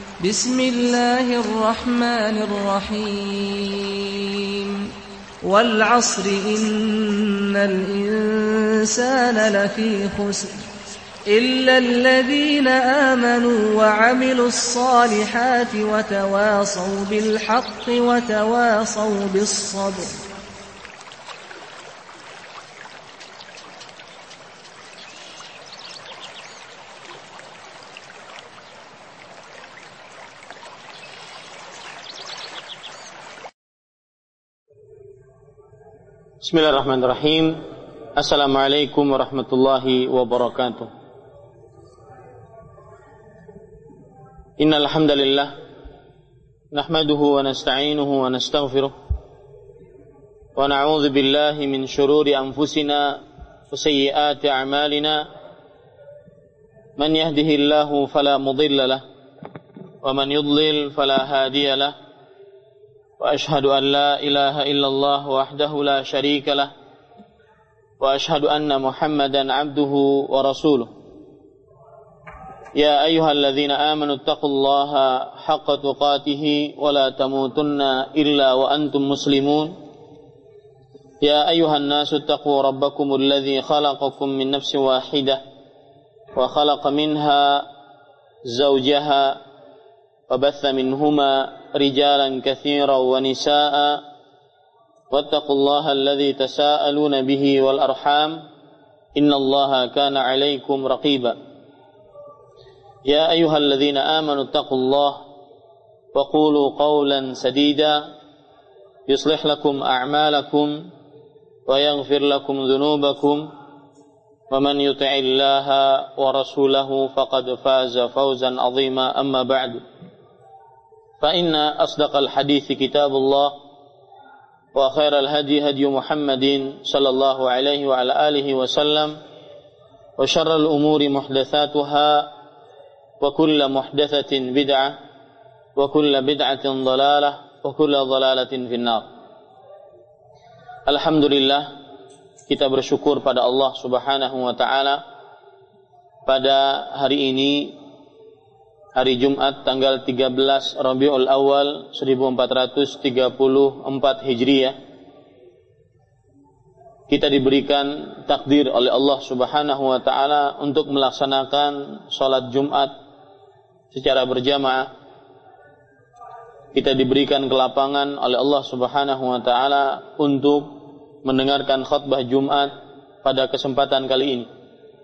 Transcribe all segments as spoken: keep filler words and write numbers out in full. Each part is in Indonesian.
بسم الله الرحمن الرحيم والعصر إن الإنسان لفي خسر إلا الذين آمنوا وعملوا الصالحات وتواصوا بالحق وتواصوا بالصبر. Bismillahirrahmanirrahim. Assalamualaikum warahmatullahi wabarakatuh. Innal hamdalillah nahmaduhu wa nasta'inuhu wa nastaghfiruh wa na'udzu billahi min shururi anfusina wa sayyiati a'malina. Man yahdihillahu fala mudilla lahu wa man yudlil fala hadiya lahu. Wa ashhadu an la ilaha illallah wahdahu la syarika lah wa ashhadu anna Muhammadan abduhu wa rasuluh. Ya ayyuhalladzina amanu taqullaha haqqa tuqatih wa la tamutunna illa wa antum muslimun. Ya ayyuhan nasu taqu rabbakumul ladzi khalaqakum min nafsin wahidah wa khalaqa minha zawjaha wa batha minhuma رجالا كثيرا ونساء واتقوا الله الذي تساءلون به والأرحام إن الله كان عليكم رقيبا. يا أيها الذين آمنوا اتقوا الله وقولوا قولا سديدا يصلح لكم أعمالكم ويغفر لكم ذنوبكم ومن يطع الله ورسوله فقد فاز فوزا عظيما. أما بعد فإن أصدق الحديث كتاب الله وخير الهدي هدي محمد صلى الله عليه وعلى آله وسلم وشر الأمور محدثاتها وكل محدثة بدعة وكل بدعة ضلالة وكل ضلالة في النار. Alhamdulillah, kita bersyukur pada Allah Subhanahu wa taala pada hari ini, hari Jumat tanggal tiga belas Rabiul Awal seribu empat ratus tiga puluh empat Hijriah, kita diberikan takdir oleh Allah Subhanahu wa taala untuk melaksanakan salat Jumat secara berjamaah. Kita diberikan kelapangan oleh Allah Subhanahu wa taala untuk mendengarkan khutbah Jumat pada kesempatan kali ini.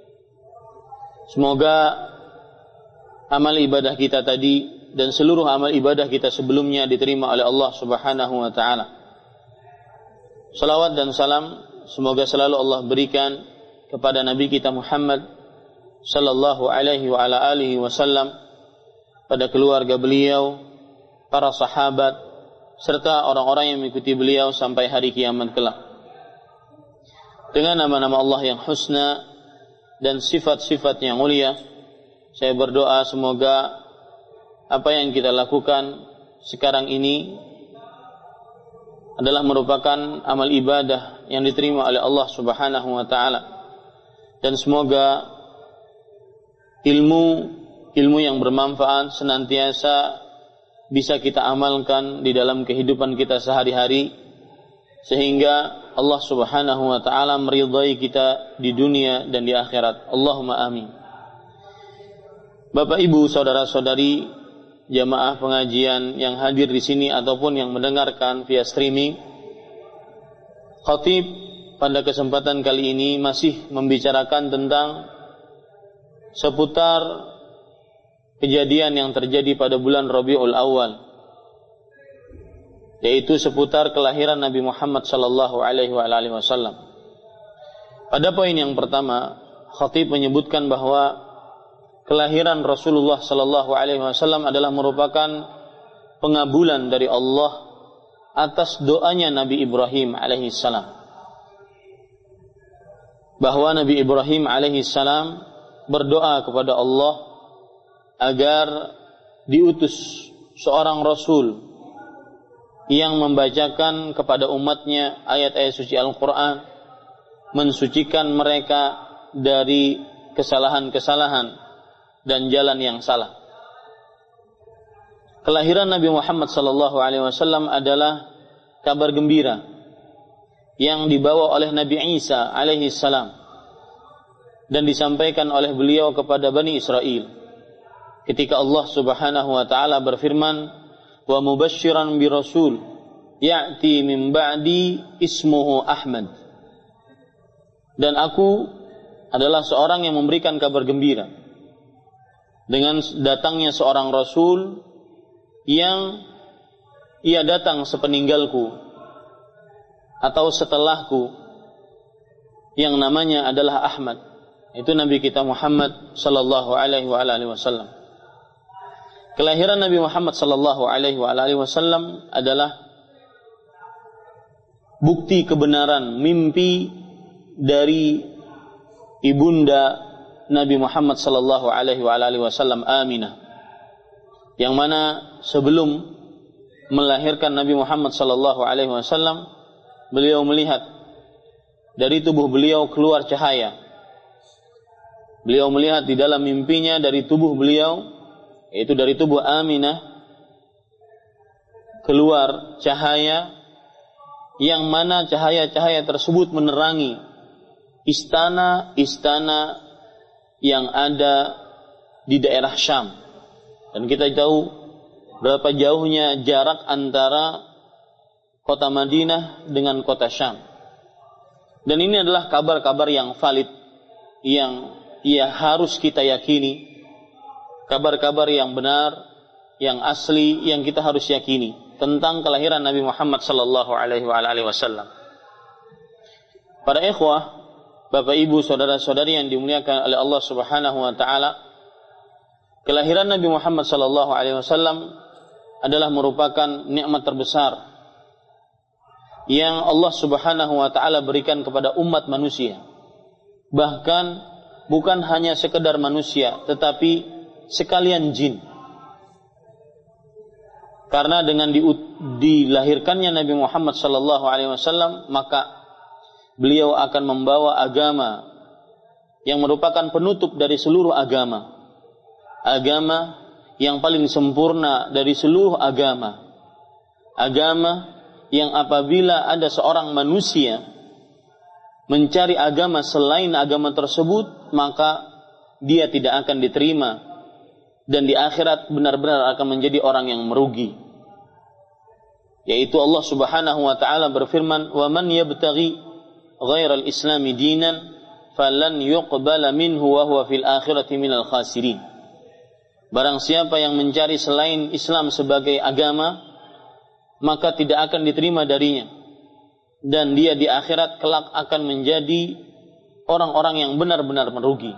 Semoga amal ibadah kita tadi dan seluruh amal ibadah kita sebelumnya diterima oleh Allah Subhanahu wa taala. Salawat dan salam semoga selalu Allah berikan kepada Nabi kita Muhammad sallallahu alaihi wa ala alihi wasallam, pada keluarga beliau, para sahabat, serta orang-orang yang mengikuti beliau sampai hari kiamat kelak. Dengan nama-nama Allah yang husna dan sifat-sifat yang mulia, saya berdoa semoga apa yang kita lakukan sekarang ini adalah merupakan amal ibadah yang diterima oleh Allah Subhanahu wa taala, dan semoga ilmu ilmu yang bermanfaat senantiasa bisa kita amalkan di dalam kehidupan kita sehari-hari, sehingga Allah Subhanahu wa taala meridai kita di dunia dan di akhirat. Allahumma amin. Bapak, Ibu, saudara-saudari, jamaah pengajian yang hadir di sini ataupun yang mendengarkan via streaming, khatib pada kesempatan kali ini masih membicarakan tentang seputar kejadian yang terjadi pada bulan Rabiul Awal, yaitu seputar kelahiran Nabi Muhammad sallallahu alaihi wasallam. Pada poin yang pertama, khatib menyebutkan bahwa kelahiran Rasulullah sallallahu alaihi wasallam adalah merupakan pengabulan dari Allah atas doanya Nabi Ibrahim alaihi salam. Bahwa Nabi Ibrahim alaihi salam berdoa kepada Allah agar diutus seorang rasul yang membacakan kepada umatnya ayat-ayat suci Al-Quran, mensucikan mereka dari kesalahan-kesalahan dan jalan yang salah. kelahiran Nabi Muhammad sallallahu alaihi wasallam adalah kabar gembira yang dibawa oleh Nabi Isa alaihi salam dan disampaikan oleh beliau kepada Bani Israel ketika Allah Subhanahu wa taala berfirman, wa mubasysyiran bi rasul ya'ti min ba'di ismuhu Ahmad. Dan aku adalah seorang yang memberikan kabar gembira dengan datangnya seorang rasul yang ia datang sepeninggalku atau setelahku yang namanya adalah Ahmad. Itu Nabi kita Muhammad sallallahu alaihi wa alihi wasallam. Kelahiran Nabi Muhammad sallallahu alaihi wa alihi wasallam adalah bukti kebenaran mimpi dari ibunda Nabi Muhammad sallallahu alaihi wa alihi wasallam Aminah, yang mana sebelum melahirkan Nabi Muhammad sallallahu alaihi wasallam beliau melihat dari tubuh beliau keluar cahaya. Beliau melihat di dalam mimpinya dari tubuh beliau, yaitu dari tubuh Aminah, keluar cahaya yang mana cahaya-cahaya tersebut menerangi istana-istana yang ada di daerah Syam. Dan kita tahu berapa jauhnya jarak antara kota Madinah dengan kota Syam. Dan ini adalah kabar-kabar yang valid, yang ia harus kita yakini, kabar-kabar yang benar, yang asli, yang kita harus yakini tentang kelahiran Nabi Muhammad sallallahu alaihi wasallam. Para ikhwah, Bapak Ibu, saudara-saudari yang dimuliakan oleh Allah Subhanahu wa taala, kelahiran Nabi Muhammad sallallahu alaihi wasallam adalah merupakan nikmat terbesar yang Allah Subhanahu wa taala berikan kepada umat manusia. Bahkan bukan hanya sekedar manusia, tetapi sekalian jin. Karena dengan di, dilahirkannya Nabi Muhammad sallallahu alaihi wasallam, maka beliau akan membawa agama yang merupakan penutup dari seluruh agama. Agama yang paling sempurna dari seluruh agama. Agama yang apabila ada seorang manusia mencari agama selain agama tersebut, maka dia tidak akan diterima. Dan di akhirat benar-benar akan menjadi orang yang merugi. Yaitu Allah Subhanahu wa ta'ala berfirman, wa man yabtaghi ghairal islami dinan falan yuqbala minhu wa huwa fil akhirati minal khasirin. Barang siapa yang mencari selain Islam sebagai agama, maka tidak akan diterima darinya, dan dia di akhirat kelak akan menjadi orang-orang yang benar-benar merugi.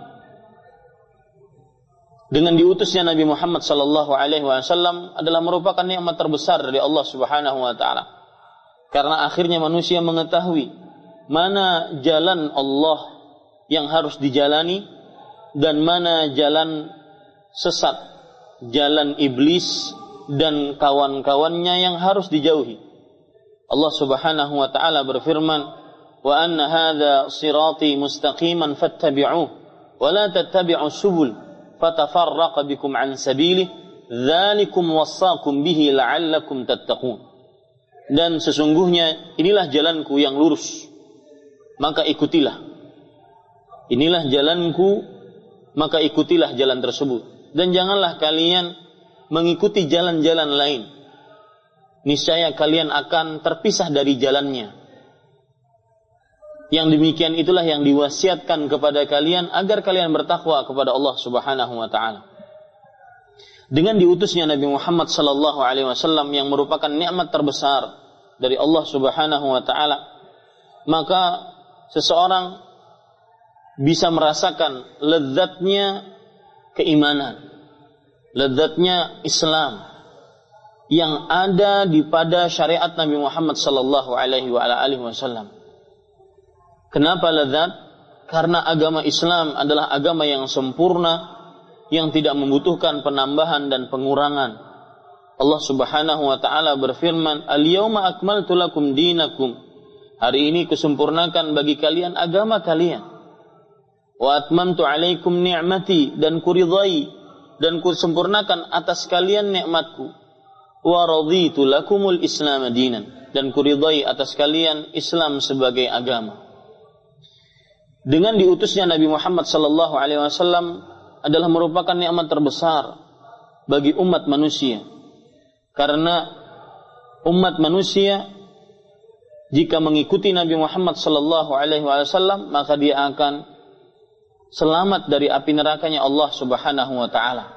Dengan diutusnya Nabi Muhammad sallallahu alaihi wasallam adalah merupakan nikmat terbesar dari Allah Subhanahu wa taala. Karena akhirnya manusia mengetahui mana jalan Allah yang harus dijalani dan mana jalan sesat, jalan iblis dan kawan-kawannya yang harus dijauhi. Allah Subhanahu wa taala berfirman, "Wa anna hadza sirati mustaqiman fattabi'uhu wa la tattabi'us subul fatafarraqa bikum an sabilihi dzalikum wassaqum bihi la'allakum tattaqun." Dan sesungguhnya inilah jalanku yang lurus, maka ikutilah. Inilah jalanku, maka ikutilah jalan tersebut. Dan janganlah kalian mengikuti jalan-jalan lain. Niscaya kalian akan terpisah dari jalannya. Yang demikian itulah yang diwasiatkan kepada kalian agar kalian bertakwa kepada Allah Subhanahu wa taala. Dengan diutusnya Nabi Muhammad sallallahu alaihi wasallam yang merupakan nikmat terbesar dari Allah Subhanahu wa taala, maka seseorang bisa merasakan lezatnya keimanan, lezatnya Islam yang ada di pada syariat Nabi Muhammad sallallahu alaihi wasallam. Kenapa lezat? Karena agama Islam adalah agama yang sempurna, yang tidak membutuhkan penambahan dan pengurangan. Allah Subhanahu wa taala berfirman, "Al-yauma akmaltu lakum dinakum." Hari ini kusempurnakan bagi kalian agama kalian. Wa atmamtu alaikum ni'mati, dan kuridai dan kusempurnakan atas kalian nikmatku. wa raditu lakumul Islam dinan, dan kuridai atas kalian Islam sebagai agama. Dengan diutusnya Nabi Muhammad sallallahu alaihi wasallam adalah merupakan nikmat terbesar bagi umat manusia. Karena umat manusia jika mengikuti Nabi Muhammad sallallahu alaihi wasallam, maka dia akan selamat dari api nerakanya Allah Subhanahu wa taala.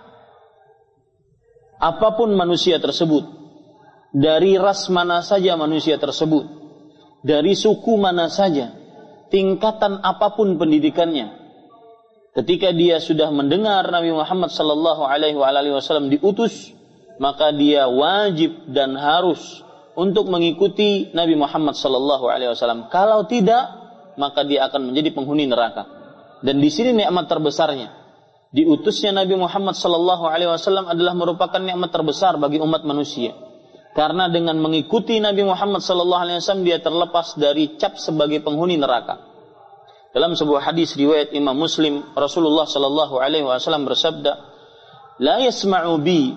Apapun manusia tersebut, dari ras mana saja manusia tersebut, dari suku mana saja, tingkatan apapun pendidikannya, ketika dia sudah mendengar Nabi Muhammad sallallahu alaihi wasallam diutus, maka dia wajib dan harus untuk mengikuti Nabi Muhammad sallallahu alaihi wasallam. Kalau tidak, maka dia akan menjadi penghuni neraka. Dan di sini nikmat terbesarnya, diutusnya Nabi Muhammad sallallahu alaihi wasallam adalah merupakan nikmat terbesar bagi umat manusia. Karena dengan mengikuti Nabi Muhammad sallallahu alaihi wasallam dia terlepas dari cap sebagai penghuni neraka. Dalam sebuah hadis riwayat Imam Muslim, Rasulullah sallallahu alaihi wasallam bersabda, "La yasma'u bi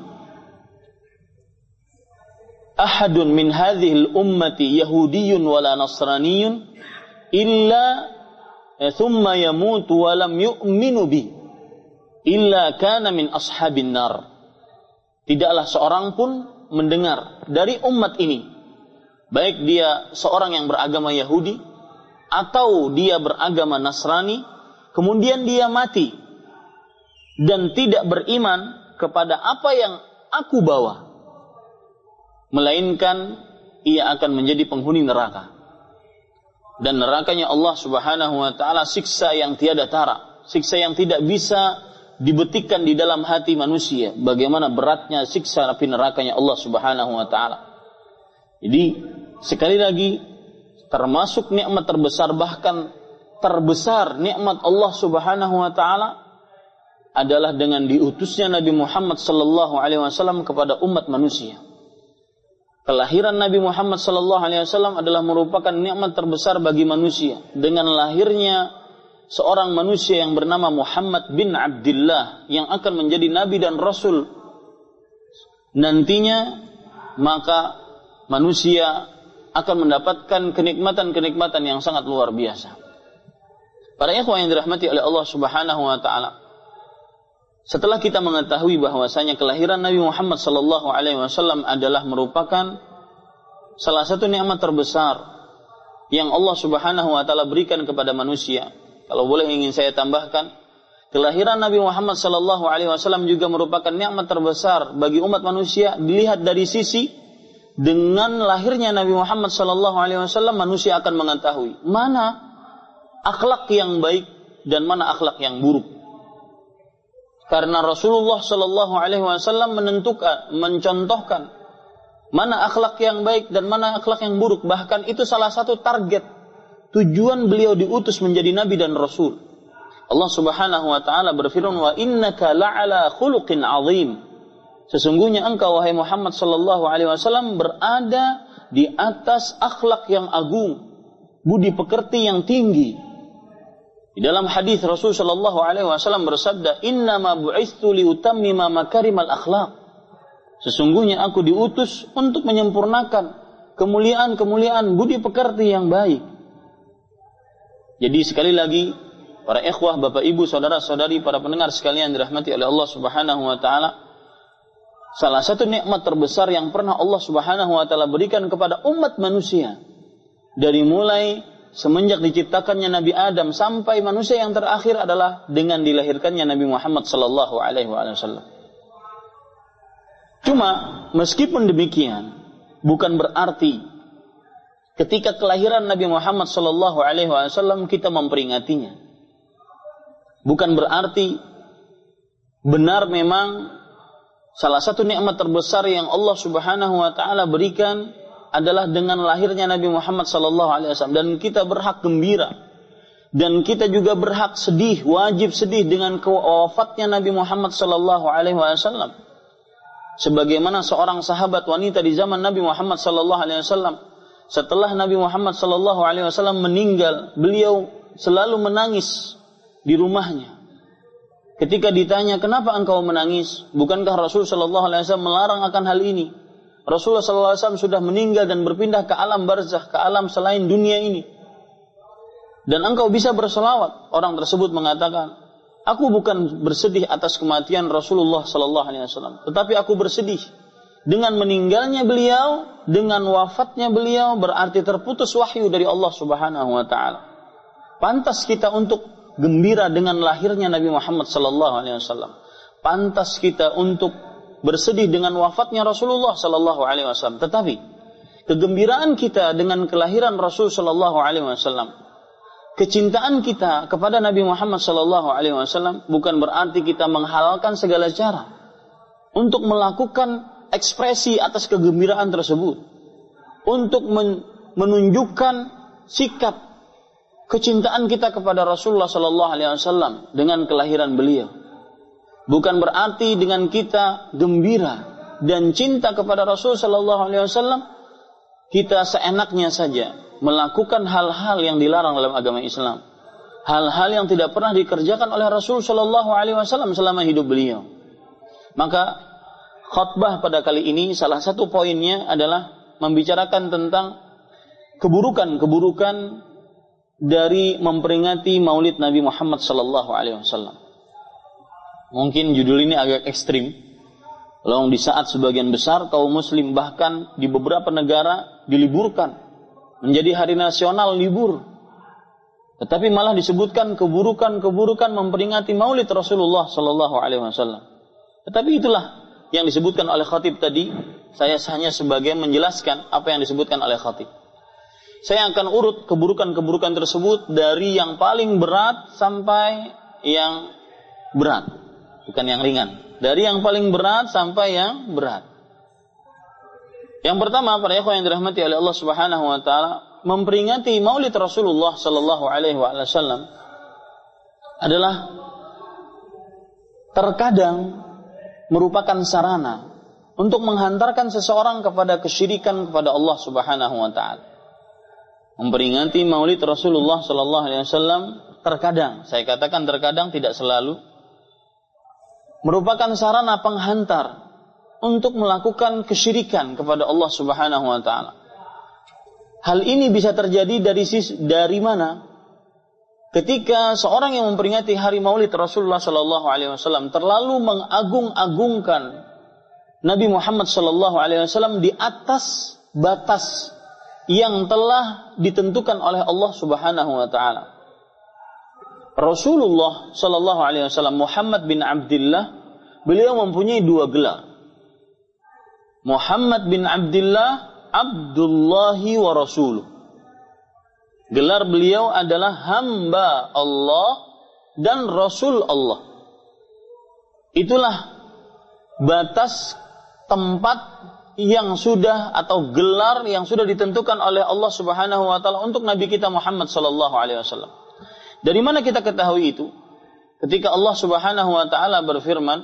ahadun min hadhil ummati yahudiyyun wala nasraniyyun illa thumma yamutu wa lam yu'minu bi illa kana min ashabin nar." Tidaklah seorang pun mendengar dari umat ini, baik dia seorang yang beragama Yahudi atau dia beragama Nasrani, kemudian dia mati dan tidak beriman kepada apa yang aku bawa, melainkan ia akan menjadi penghuni neraka. Dan nerakanya Allah Subhanahu wa taala siksa yang tiada tara, siksa yang tidak bisa dibetikkan di dalam hati manusia. Bagaimana beratnya siksa api nerakanya Allah Subhanahu wa taala. Jadi sekali lagi, termasuk nikmat terbesar, bahkan terbesar nikmat Allah Subhanahu wa taala adalah dengan diutusnya Nabi Muhammad sallallahu alaihi wasallam kepada umat manusia. Kelahiran Nabi Muhammad sallallahu alaihi wasallam adalah merupakan nikmat terbesar bagi manusia. Dengan lahirnya seorang manusia yang bernama Muhammad bin Abdullah yang akan menjadi nabi dan rasul nantinya, maka manusia akan mendapatkan kenikmatan-kenikmatan yang sangat luar biasa. Para ikhwan yang dirahmati oleh Allah Subhanahu wa taala, setelah kita mengetahui bahwasanya kelahiran Nabi Muhammad sallallahu alaihi wasallam adalah merupakan salah satu nikmat terbesar yang Allah Subhanahu wa taala berikan kepada manusia, kalau boleh ingin saya tambahkan, kelahiran Nabi Muhammad sallallahu alaihi wasallam juga merupakan nikmat terbesar bagi umat manusia. Dilihat dari sisi, dengan lahirnya Nabi Muhammad sallallahu alaihi wasallam manusia akan mengetahui mana akhlak yang baik dan mana akhlak yang buruk. Karena Rasulullah sallallahu alaihi wasallam menentukan, mencontohkan mana akhlak yang baik dan mana akhlak yang buruk. Bahkan itu salah satu target tujuan beliau diutus menjadi nabi dan rasul. Allah Subhanahu wa taala berfirman, "Wa innaka la'ala khuluqin 'azim." Sesungguhnya engkau wahai Muhammad sallallahu alaihi wasallam berada di atas akhlak yang agung, budi pekerti yang tinggi. Di dalam hadis Rasul sallallahu alaihi wasallam bersabda, "Innama bu'itsu liutammima makarimal akhlaq." Sesungguhnya aku diutus untuk menyempurnakan kemuliaan-kemuliaan budi pekerti yang baik. Jadi sekali lagi, para ikhwah, bapak ibu, saudara-saudari, para pendengar sekalian dirahmati oleh Allah Subhanahu wa taala, salah satu nikmat terbesar yang pernah Allah Subhanahu wa taala berikan kepada umat manusia dari mulai semenjak diciptakannya Nabi Adam sampai manusia yang terakhir adalah dengan dilahirkannya Nabi Muhammad sallallahu alaihi wasallam. Cuma meskipun demikian, bukan berarti ketika kelahiran Nabi Muhammad sallallahu alaihi wasallam kita memperingatinya. Bukan berarti benar memang salah satu nikmat terbesar yang Allah Subhanahu wa taala berikan adalah dengan lahirnya Nabi Muhammad sallallahu alaihi wasallam, dan kita berhak gembira dan kita juga berhak sedih, wajib sedih dengan kewafatnya Nabi Muhammad sallallahu alaihi wasallam. Sebagaimana seorang sahabat wanita di zaman Nabi Muhammad sallallahu alaihi wasallam, setelah Nabi Muhammad sallallahu alaihi wasallam meninggal, beliau selalu menangis di rumahnya. Ketika ditanya, "Kenapa engkau menangis? Bukankah Rasul sallallahu alaihi wasallam melarang akan hal ini?" Rasulullah sallallahu alaihi wasallam sudah meninggal dan berpindah ke alam barzakh, ke alam selain dunia ini. Dan engkau bisa berselawat. Orang tersebut mengatakan, aku bukan bersedih atas kematian Rasulullah sallallahu alaihi wasallam, tetapi aku bersedih dengan meninggalnya beliau, dengan wafatnya beliau, berarti terputus wahyu dari Allah Subhanahu wa taala. Pantas kita untuk gembira dengan lahirnya Nabi Muhammad sallallahu alaihi wasallam. Pantas kita untuk bersedih dengan wafatnya Rasulullah sallallahu alaihi wasallam. Tetapi kegembiraan kita dengan kelahiran Rasul sallallahu alaihi wasallam, kecintaan kita kepada Nabi Muhammad sallallahu alaihi wasallam bukan berarti kita menghalalkan segala cara untuk melakukan ekspresi atas kegembiraan tersebut, untuk men- menunjukkan sikap kecintaan kita kepada Rasulullah sallallahu alaihi wasallam dengan kelahiran beliau. Bukan berarti dengan kita gembira dan cinta kepada Rasul sallallahu alaihi wasallam kita seenaknya saja melakukan hal-hal yang dilarang dalam agama Islam. Hal-hal yang tidak pernah dikerjakan oleh Rasul sallallahu alaihi wasallam selama hidup beliau. Maka khutbah pada kali ini salah satu poinnya adalah membicarakan tentang keburukan-keburukan dari memperingati Maulid Nabi Muhammad sallallahu alaihi wasallam. Mungkin judul ini agak ekstrim. Lalu di saat sebagian besar kaum muslim bahkan di beberapa negara diliburkan menjadi hari nasional libur. Tetapi malah disebutkan keburukan-keburukan memperingati Maulid Rasulullah sallallahu alaihi wasallam. Tetapi itulah yang disebutkan oleh khatib tadi. Saya hanya sebagai menjelaskan apa yang disebutkan oleh khatib. Saya akan urut keburukan-keburukan tersebut dari yang paling berat sampai yang berat. Bukan yang ringan. Dari yang paling berat sampai yang berat. Yang pertama, para ikhwan yang dirahmati oleh Allah Subhanahu wa taala, memperingati Maulid Rasulullah sallallahu alaihi wasallam adalah terkadang merupakan sarana untuk menghantarkan seseorang kepada kesyirikan kepada Allah Subhanahu wa taala. Memperingati Maulid Rasulullah sallallahu alaihi wasallam terkadang, saya katakan terkadang, tidak selalu, merupakan sarana penghantar untuk melakukan kesyirikan kepada Allah Subhanahu wa taala. Hal ini bisa terjadi dari sisi, dari mana? Ketika seorang yang memperingati hari Maulid Rasulullah sallallahu alaihi wasallam terlalu mengagung-agungkan Nabi Muhammad sallallahu alaihi wasallam di atas batas yang telah ditentukan oleh Allah Subhanahu wa taala. Rasulullah sallallahu alaihi wasallam Muhammad bin Abdullah, beliau mempunyai dua gelar. Muhammad bin Abdullah, Abdullahi wa Rasuluh. Gelar beliau adalah hamba Allah dan Rasul Allah. Itulah batas tempat yang sudah, atau gelar yang sudah ditentukan oleh Allah Subhanahu wa taala untuk Nabi kita Muhammad sallallahu alaihi wasallam. Dari mana kita ketahui itu? Ketika Allah Subhanahu wa taala berfirman,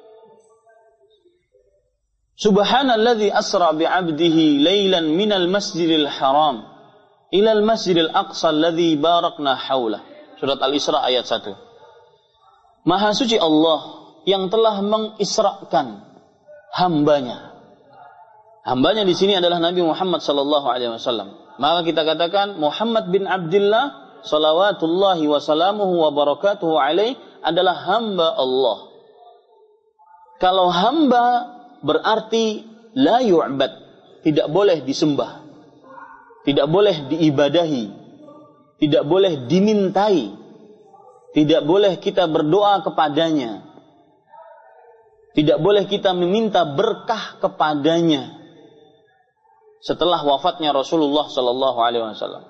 Subhanalladzi asra bi'abdihi lailan minal masjidil haram ilal masjidil aqsa alladzi barakna haulah. Surat Al-Isra ayat satu. Maha suci Allah yang telah mengisrakan hambanya. Hambanya di sini adalah Nabi Muhammad sallallahu alaihi wasallam. Maka kita katakan Muhammad bin Abdullah salawatullahi wa salamuhu wa barakatuhu alaih adalah hamba Allah. Kalau hamba berarti la yu'bad, tidak boleh disembah, tidak boleh diibadahi, tidak boleh dimintai, tidak boleh kita berdoa kepadanya, tidak boleh kita meminta berkah kepadanya setelah wafatnya Rasulullah sallallahu alaihi wasallam.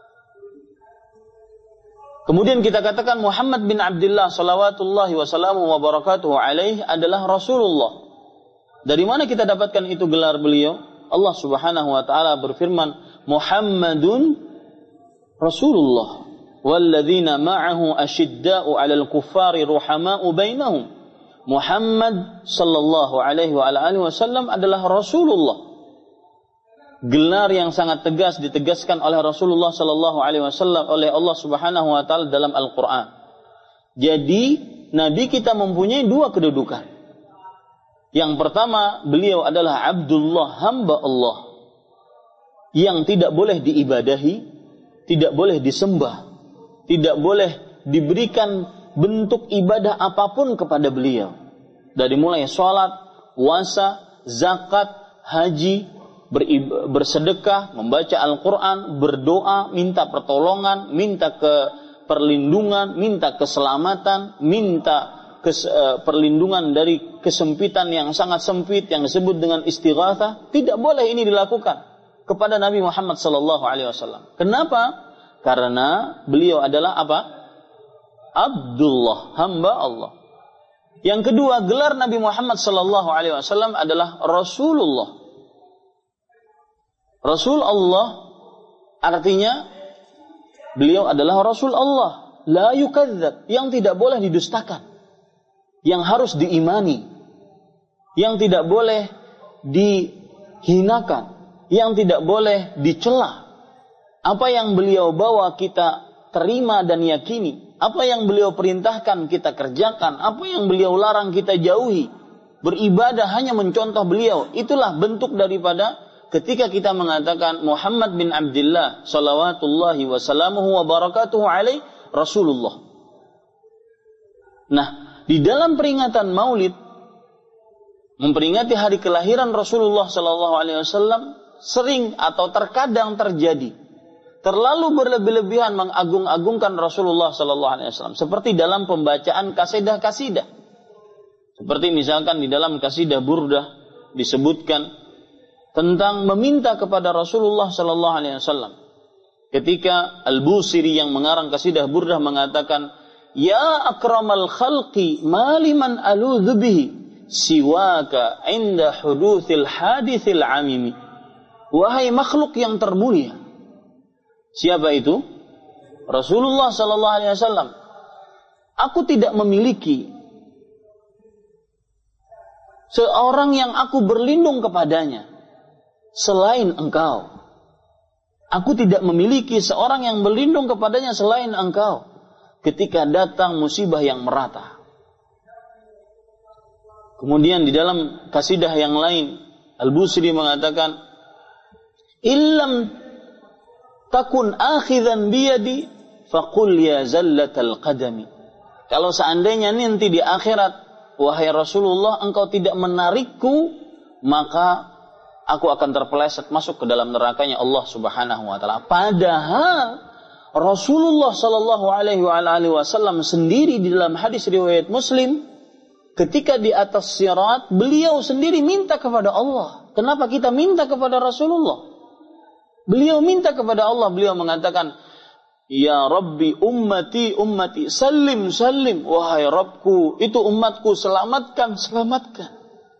Kemudian kita katakan Muhammad bin Abdullah salawatullahi wa salamuhu wa barakatuhu alaih adalah Rasulullah. Dari mana kita dapatkan itu gelar beliau? Allah Subhanahu wa taala berfirman, Muhammadun Rasulullah walladzina ma'ahu asyidda'u 'alal kuffari ruhama'u bainahum. Muhammad sallallahu alaihi wa alihi wasallam adalah Rasulullah. Gelar yang sangat tegas ditegaskan oleh Rasulullah sallallahu alaihi wasallam oleh Allah Subhanahu wa taala dalam Al-Qur'an. Jadi Nabi kita mempunyai dua kedudukan. Yang pertama, beliau adalah Abdullah, hamba Allah, yang tidak boleh diibadahi, tidak boleh disembah, tidak boleh diberikan bentuk ibadah apapun kepada beliau. Dari mulai sholat, puasa, zakat, haji, bersedekah, membaca Al-Quran, berdoa, minta pertolongan, minta ke perlindungan, minta keselamatan, minta Kes, uh, perlindungan dari kesempitan yang sangat sempit yang disebut dengan istighatsah. Tidak boleh ini dilakukan kepada Nabi Muhammad sallallahu alaihi wasallam. Kenapa? Karena beliau adalah apa? Abdullah, hamba Allah. Yang kedua, gelar Nabi Muhammad sallallahu alaihi wasallam adalah Rasulullah. Rasul Allah artinya beliau adalah Rasul Allah, la yukadzdzab, yang tidak boleh didustakan, yang harus diimani, yang tidak boleh dihinakan, yang tidak boleh dicela. Apa yang beliau bawa kita terima dan yakini, apa yang beliau perintahkan kita kerjakan, apa yang beliau larang kita jauhi. Beribadah hanya mencontoh beliau. Itulah bentuk daripada ketika kita mengatakan Muhammad bin Abdullah salawatullahi wasallamuhu wa barakatuhu alaih Rasulullah. Nah, di dalam peringatan Maulid, memperingati hari kelahiran Rasulullah sallallahu alaihi wasallam, sering atau terkadang terjadi terlalu berlebih-lebihan mengagung-agungkan Rasulullah sallallahu alaihi wasallam, seperti dalam pembacaan kasidah-kasidah. Seperti misalkan di dalam kasidah Burdah disebutkan tentang meminta kepada Rasulullah sallallahu alaihi wasallam. Ketika Al-Busiri yang mengarang kasidah Burdah mengatakan, ya akramal khalqi maliman aludhu bihi siwaka inda hudutsil hadithil amimi. Wahai makhluk yang termulia. Siapa itu? Rasulullah sallallahu alaihi wasallam. Aku tidak memiliki seorang yang aku berlindung kepadanya selain engkau. Aku tidak memiliki seorang yang berlindung kepadanya selain engkau ketika datang musibah yang merata. Kemudian di dalam kasidah yang lain, Al-Busiri mengatakan, illam takun akhidhan biyadi faqul ya zallatal qadami. Kalau seandainya nanti di akhirat, wahai Rasulullah, engkau tidak menarikku, maka aku akan terpeleset masuk ke dalam nerakanya Allah Subhanahu wa taala. Padahal Rasulullah sallallahu alaihi wasallam sendiri di dalam hadis riwayat Muslim, ketika di atas sirat, beliau sendiri minta kepada Allah. Kenapa kita minta kepada Rasulullah? Beliau minta kepada Allah, beliau mengatakan, ya Rabbi ummati ummati salim salim, wahai Rabbku, itu umatku, selamatkan selamatkan.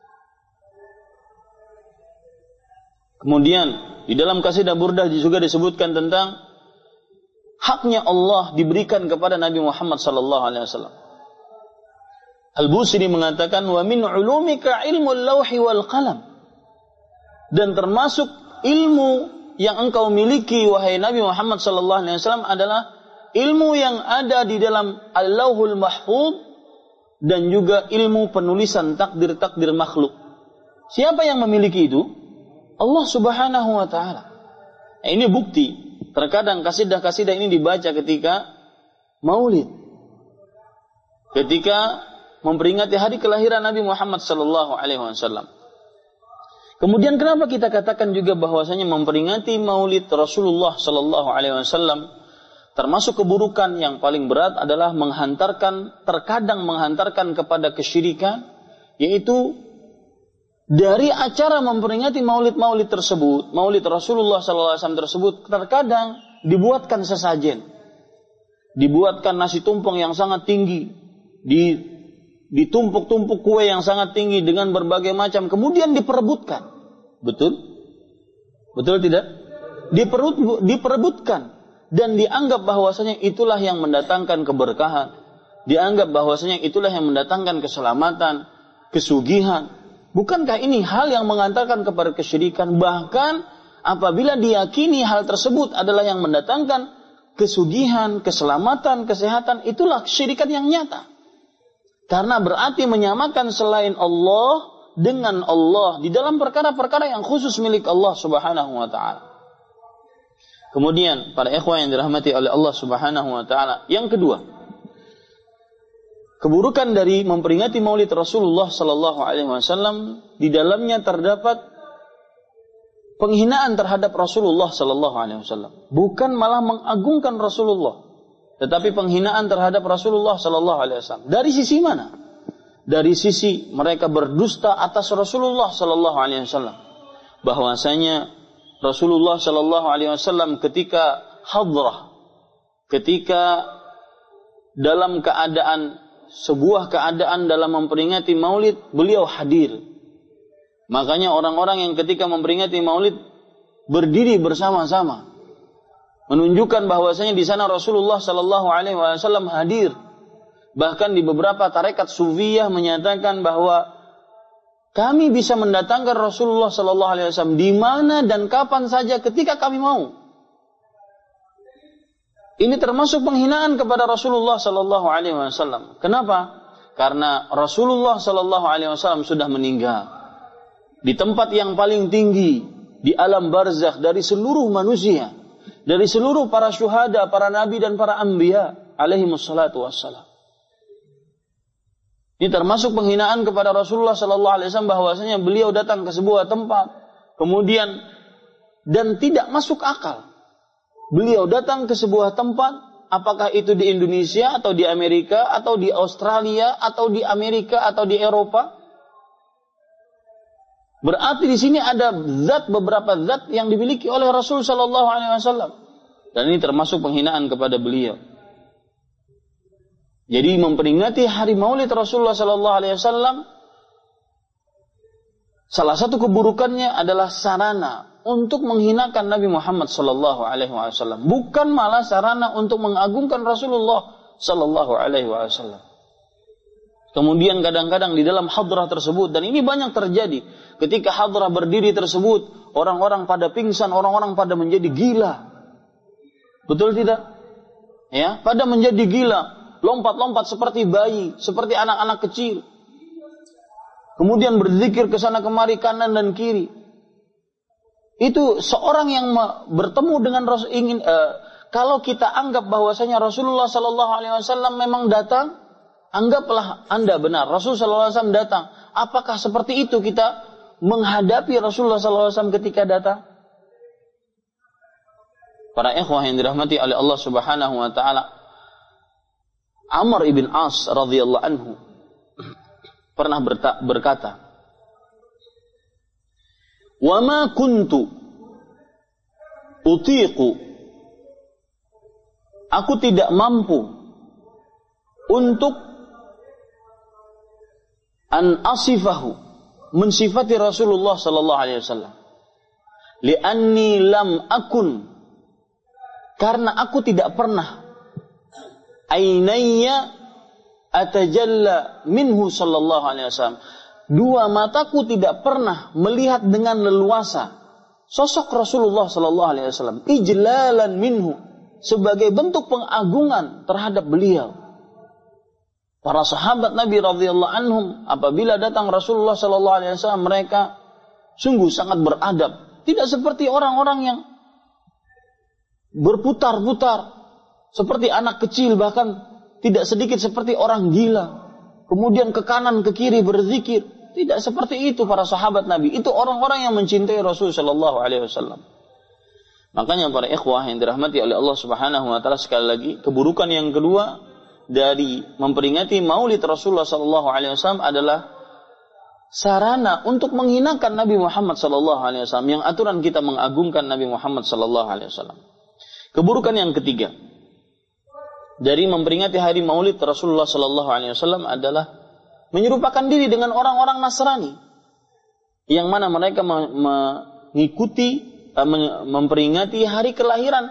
Kemudian di dalam kasidah Burdah juga disebutkan tentang haknya Allah diberikan kepada Nabi Muhammad sallallahu alaihi wasallam. Al-Busiri mengatakan, wa min ulumika ilmul lauhi wal qalam. Dan termasuk ilmu yang engkau miliki wahai Nabi Muhammad sallallahu alaihi wasallam adalah ilmu yang ada di dalam Al-Lauhul Mahfuz dan juga ilmu penulisan takdir-takdir makhluk. Siapa yang memiliki itu? Allah Subhanahu wa taala. Nah, ini bukti. Terkadang kasidah-kasidah ini dibaca ketika Maulid, ketika memperingati hari kelahiran Nabi Muhammad sallallahu alaihi wasallam. Kemudian kenapa kita katakan juga bahwasanya memperingati Maulid Rasulullah sallallahu alaihi wasallam termasuk keburukan yang paling berat adalah menghantarkan, terkadang menghantarkan kepada kesyirikan, yaitu dari acara memperingati maulid-maulid tersebut, maulid Rasulullah sallallahu alaihi wasallam tersebut, terkadang dibuatkan sesajen, dibuatkan nasi tumpeng yang sangat tinggi, di, ditumpuk-tumpuk kue yang sangat tinggi dengan berbagai macam, kemudian diperebutkan. Betul? Betul tidak? Diperut, diperebutkan dan dianggap bahwasanya itulah yang mendatangkan keberkahan, dianggap bahwasanya itulah yang mendatangkan keselamatan, kesugihan. Bukankah ini hal yang mengantarkan kepada kesyirikan? Bahkan apabila diyakini hal tersebut adalah yang mendatangkan kesugihan, keselamatan, kesehatan, itulah kesyirikan yang nyata. Karena berarti menyamakan selain Allah dengan Allah di dalam perkara-perkara yang khusus milik Allah Subhanahu wa taala. Kemudian para ikhwan yang dirahmati oleh Allah Subhanahu wa taala, yang kedua, keburukan dari memperingati Maulid Rasulullah sallallahu alaihi wasallam, di dalamnya terdapat penghinaan terhadap Rasulullah sallallahu alaihi wasallam. Bukan malah mengagungkan Rasulullah, tetapi penghinaan terhadap Rasulullah sallallahu alaihi wasallam. Dari sisi mana? Dari sisi mereka berdusta atas Rasulullah sallallahu alaihi wasallam. Bahwasanya Rasulullah sallallahu alaihi wasallam ketika hadrah, ketika dalam keadaan sebuah keadaan dalam memperingati Maulid, beliau hadir. Makanya orang-orang yang ketika memperingati Maulid berdiri bersama-sama, menunjukkan bahwasanya di sana Rasulullah sallallahu alaihi wasallam hadir. Bahkan di beberapa tarekat sufiyah menyatakan bahwa kami bisa mendatangkan Rasulullah sallallahu alaihi wasallam di mana dan kapan saja ketika kami mau. Ini termasuk penghinaan kepada Rasulullah sallallahu alaihi wasallam. Kenapa? Karena Rasulullah sallallahu alaihi wasallam sudah meninggal di tempat yang paling tinggi di alam barzakh dari seluruh manusia, dari seluruh para syuhada, para nabi dan para anbiya alaihi wassalatu wassalam. Ini termasuk penghinaan kepada Rasulullah sallallahu alaihi wasallam, bahwasanya beliau datang ke sebuah tempat kemudian dan tidak masuk akal. Beliau datang ke sebuah tempat, apakah itu di Indonesia atau di Amerika atau di Australia atau di Amerika atau di Eropa. Berarti di sini ada zat, beberapa zat yang dimiliki oleh Rasul sallallahu alaihi wasallam. Dan ini termasuk penghinaan kepada beliau. Jadi memperingati hari Maulid Rasulullah sallallahu alaihi wasallam, salah satu keburukannya adalah sarana untuk menghinakan Nabi Muhammad sallallahu alaihi wasallam, bukan malah sarana untuk mengagungkan Rasulullah sallallahu alaihi wasallam. Kemudian kadang-kadang di dalam hadrah tersebut, dan ini banyak terjadi, ketika hadrah berdiri tersebut, orang-orang pada pingsan, orang-orang pada menjadi gila. Betul tidak? Ya, pada menjadi gila, lompat-lompat seperti bayi, seperti anak-anak kecil. Kemudian berzikir ke sana kemari, kanan dan kiri. Itu seorang yang bertemu dengan Rasul ingin uh, kalau kita anggap bahwasanya Rasulullah sallallahu alaihi wasallam memang datang, anggaplah Anda benar, Rasul sallallahu alaihi wasallam datang. Apakah seperti itu kita menghadapi Rasulullah sallallahu alaihi wasallam ketika datang? Para ikhwah yang dirahmati oleh Allah Subhanahu wa taala, Amr ibn As radhiyallahu anhu pernah berkata, "Wa ma kuntu utiqu," aku tidak mampu untuk an asifahu, mensifati Rasulullah sallallahu alaihi wasallam, li'anni lam akun, karena aku tidak pernah, ainayya atajalla minhu sallallahu alaihi wasallam, dua mataku tidak pernah melihat dengan leluasa sosok Rasulullah sallallahu alaihi wasallam, ijlalan minhu, sebagai bentuk pengagungan terhadap beliau. Para sahabat Nabi radhiyallahu anhum apabila datang Rasulullah sallallahu alaihi wasallam, mereka sungguh sangat beradab, tidak seperti orang-orang yang berputar-putar seperti anak kecil, bahkan tidak sedikit seperti orang gila, kemudian ke kanan ke kiri berzikir. Tidak seperti itu para sahabat Nabi. Itu orang-orang yang mencintai Rasul sallallahu alaihi wasallam. Makanya para ikhwah yang dirahmati oleh Allah Subhanahu wa taala, sekali lagi, keburukan yang kedua dari memperingati Maulid Rasulullah sallallahu alaihi wasallam adalah sarana untuk menghinakan Nabi Muhammad sallallahu alaihi wasallam, yang aturan kita mengagungkan Nabi Muhammad sallallahu alaihi wasallam. Keburukan yang ketiga dari memperingati hari Maulid Rasulullah sallallahu alaihi wasallam adalah menyerupakan diri dengan orang-orang Nasrani, yang mana mereka mengikuti, memperingati hari kelahiran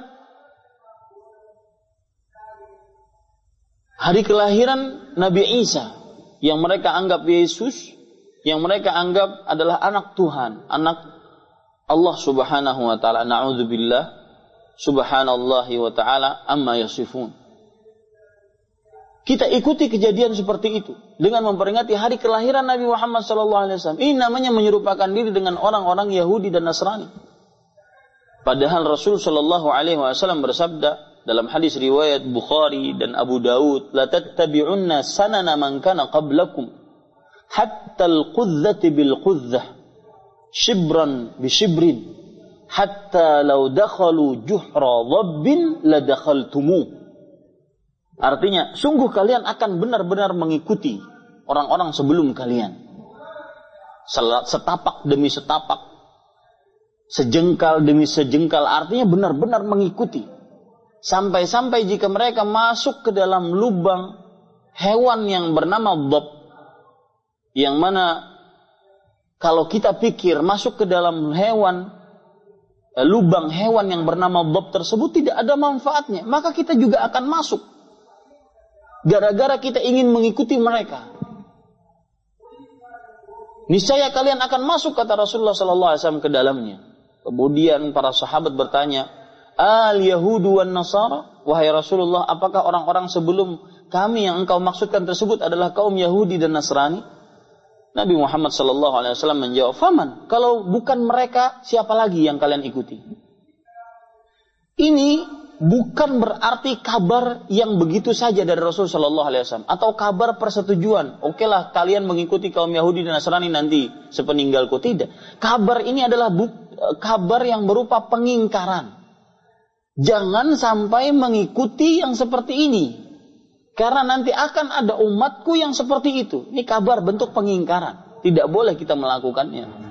hari kelahiran Nabi Isa, yang mereka anggap Yesus, yang mereka anggap adalah anak Tuhan, anak Allah Subhanahu wa taala. Na'udzubillah, subhanallahi wa ta'ala amma yasifun. Kita ikuti kejadian seperti itu. dengan memperingati hari kelahiran Nabi Muhammad sallallahu alaihi wasallam. Ini namanya menyerupakan diri dengan orang-orang Yahudi dan Nasrani. Padahal Rasul sallallahu alaihi wasallam bersabda dalam hadis riwayat Bukhari dan Abu Dawud, la tattabi'unna sanana man kana qablakum hatta al-qudzati bil-qudzah shibran bi shibrin hatta law dakhalu juhra dhabbin la dakhaltumu. Artinya, sungguh kalian akan benar-benar mengikuti orang-orang sebelum kalian. Setapak demi setapak, sejengkal demi sejengkal, artinya benar-benar mengikuti. Sampai-sampai jika mereka masuk ke dalam lubang hewan yang bernama dhab, yang mana kalau kita pikir masuk ke dalam hewan, lubang hewan yang bernama dhab tersebut tidak ada manfaatnya, maka kita juga akan masuk. Gara-gara kita ingin mengikuti mereka. Niscaya kalian akan masuk, kata Rasulullah sallallahu alaihi wasallam, ke dalamnya. Kemudian para sahabat bertanya, al-Yahudu wan Nasara? Wahai Rasulullah, apakah orang-orang sebelum kami yang engkau maksudkan tersebut adalah kaum Yahudi dan Nasrani? Nabi Muhammad sallallahu alaihi wasallam menjawab, faman, kalau bukan mereka, siapa lagi yang kalian ikuti? Ini bukan berarti kabar yang begitu saja dari Rasul sallallahu alaihi wasallam atau kabar persetujuan. Oke lah kalian mengikuti kaum Yahudi dan Nasrani nanti sepeninggalku, tidak. Kabar ini adalah bu- kabar yang berupa pengingkaran. Jangan sampai mengikuti yang seperti ini, karena nanti akan ada umatku yang seperti itu. Ini kabar bentuk pengingkaran. Tidak boleh kita melakukannya.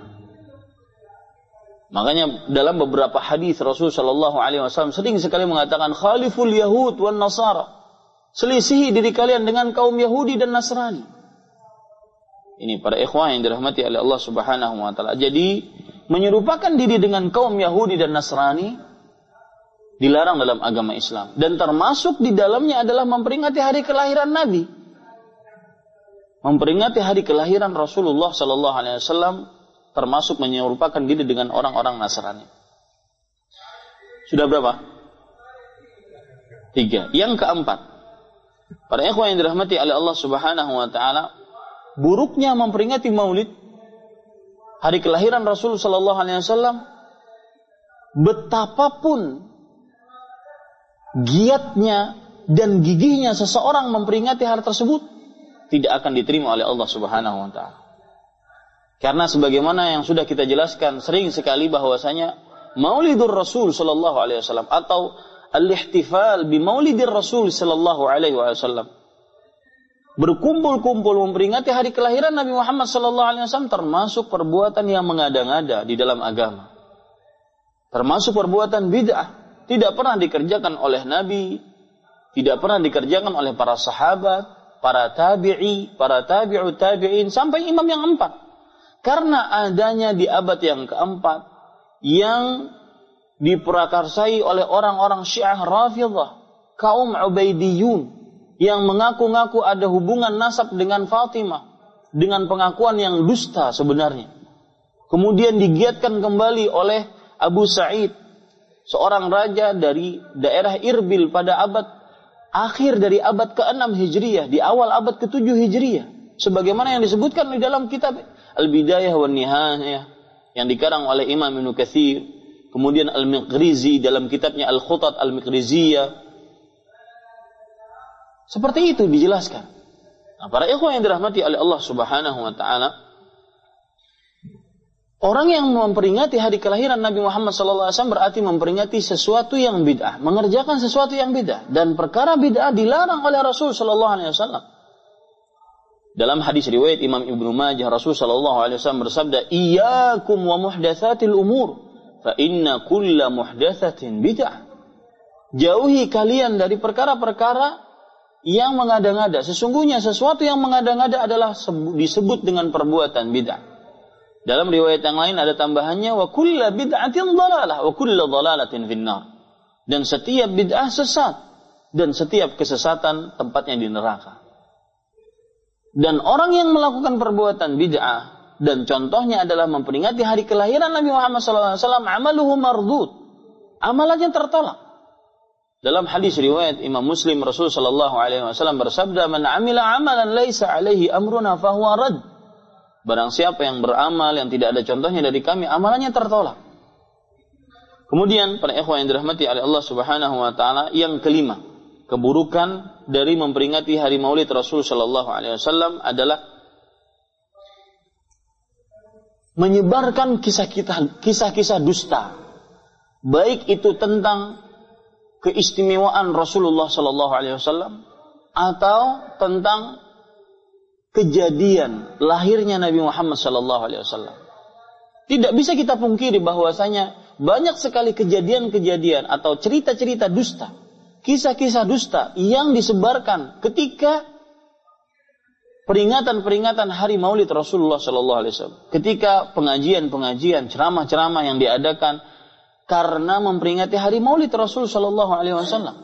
Makanya dalam beberapa hadis Rasul sallallahu alaihi wasallam sering sekali mengatakan khaliful yahud wan nasara. Selisihi diri kalian dengan kaum Yahudi dan Nasrani. Ini para ikhwah yang dirahmati oleh Allah Subhanahu wa taala. Jadi menyerupakan diri dengan kaum Yahudi dan Nasrani dilarang dalam agama Islam, dan termasuk di dalamnya adalah memperingati hari kelahiran Nabi. Memperingati hari kelahiran Rasulullah sallallahu alaihi wasallam termasuk menyerupakan diri dengan orang-orang Nasrani. Sudah berapa? Tiga. Yang keempat, para ikhwah yang dirahmati oleh Allah Subhanahu wa taala, buruknya memperingati Maulid, hari kelahiran Rasul sallallahu alaihi wasallam, betapapun giatnya dan gigihnya seseorang memperingati hal tersebut, tidak akan diterima oleh Allah Subhanahu wa taala. Karena sebagaimana yang sudah kita jelaskan sering sekali bahwasanya Maulidur Rasul sallallahu alaihi wasallam atau al-ihtifal bi Maulidir Rasul sallallahu alaihi wasallam, berkumpul-kumpul memperingati hari kelahiran Nabi Muhammad sallallahu alaihi wasallam, termasuk perbuatan yang mengada-ngada di dalam agama. Termasuk perbuatan bid'ah, tidak pernah dikerjakan oleh Nabi, tidak pernah dikerjakan oleh para sahabat, para tabi'i, para tabi'u tabi'in sampai imam yang empat. Karena adanya di abad yang keempat yang diprakarsai oleh orang-orang Syiah Rafidhah, kaum Ubaidiyun, yang mengaku-ngaku ada hubungan nasab dengan Fatimah, dengan pengakuan yang dusta sebenarnya. Kemudian digiatkan kembali oleh Abu Sa'id, seorang raja dari daerah Irbil pada abad akhir dari abad keenam Hijriyah, di awal abad ketujuh Hijriyah, sebagaimana yang disebutkan di dalam kitab Al-Bidayah wa Nihayah yang dikarang oleh Imam Ibnu Katsir, kemudian Al-Miqrizi dalam kitabnya Al-Khutat Al-Miqriziyah. Seperti itu dijelaskan. Nah, para ikhwan yang dirahmati oleh Allah Subhanahu wa taala, orang yang memperingati hari kelahiran Nabi Muhammad sallallahu alaihi wasallam berarti memperingati sesuatu yang bid'ah, mengerjakan sesuatu yang bid'ah, dan perkara bid'ah dilarang oleh Rasul sallallahu alaihi wasallam. Dalam hadis riwayat Imam Ibnu Majah, Rasul sallallahu alaihi wasallam bersabda, "Iyyakum wa muhdatsatil umur, fa inna kulla muhdatsatin bid'ah." Jauhi kalian dari perkara-perkara yang mengada-ngada. Sesungguhnya sesuatu yang mengada-ngada adalah disebut dengan perbuatan bid'ah. Dalam riwayat yang lain ada tambahannya, wa kulla bid'atin dhalalah wa kulla dhalalatin finnar. Dan setiap bid'ah sesat, dan setiap kesesatan tempatnya di neraka. Dan orang yang melakukan perbuatan bid'ah, dan contohnya adalah memperingati hari kelahiran Nabi Muhammad sallallahu alaihi wasallam, amaluhu mardud, amalannya tertolak. Dalam hadis riwayat Imam Muslim, Rasul sallallahu alaihi wasallam bersabda, "Man 'amila 'amalan laisa 'alaihi amruna fahuwa rad." Barang siapa yang beramal yang tidak ada contohnya dari kami, amalannya tertolak. Kemudian para ikhwan yang dirahmati oleh Allah Subhanahu wa taala, yang kelima, keburukan dari memperingati hari Maulid Rasul sallallahu alaihi wasallam adalah menyebarkan kisah-kisah kisah-kisah dusta. Baik itu tentang keistimewaan Rasulullah sallallahu alaihi wasallam atau tentang kejadian lahirnya Nabi Muhammad sallallahu alaihi wasallam. Tidak bisa kita pungkiri bahwasanya banyak sekali kejadian-kejadian atau cerita-cerita dusta, kisah-kisah dusta yang disebarkan ketika peringatan-peringatan hari Maulid Rasulullah sallallahu alaihi wasallam. Ketika pengajian-pengajian, ceramah-ceramah yang diadakan karena memperingati hari Maulid Rasul sallallahu alaihi wasallam.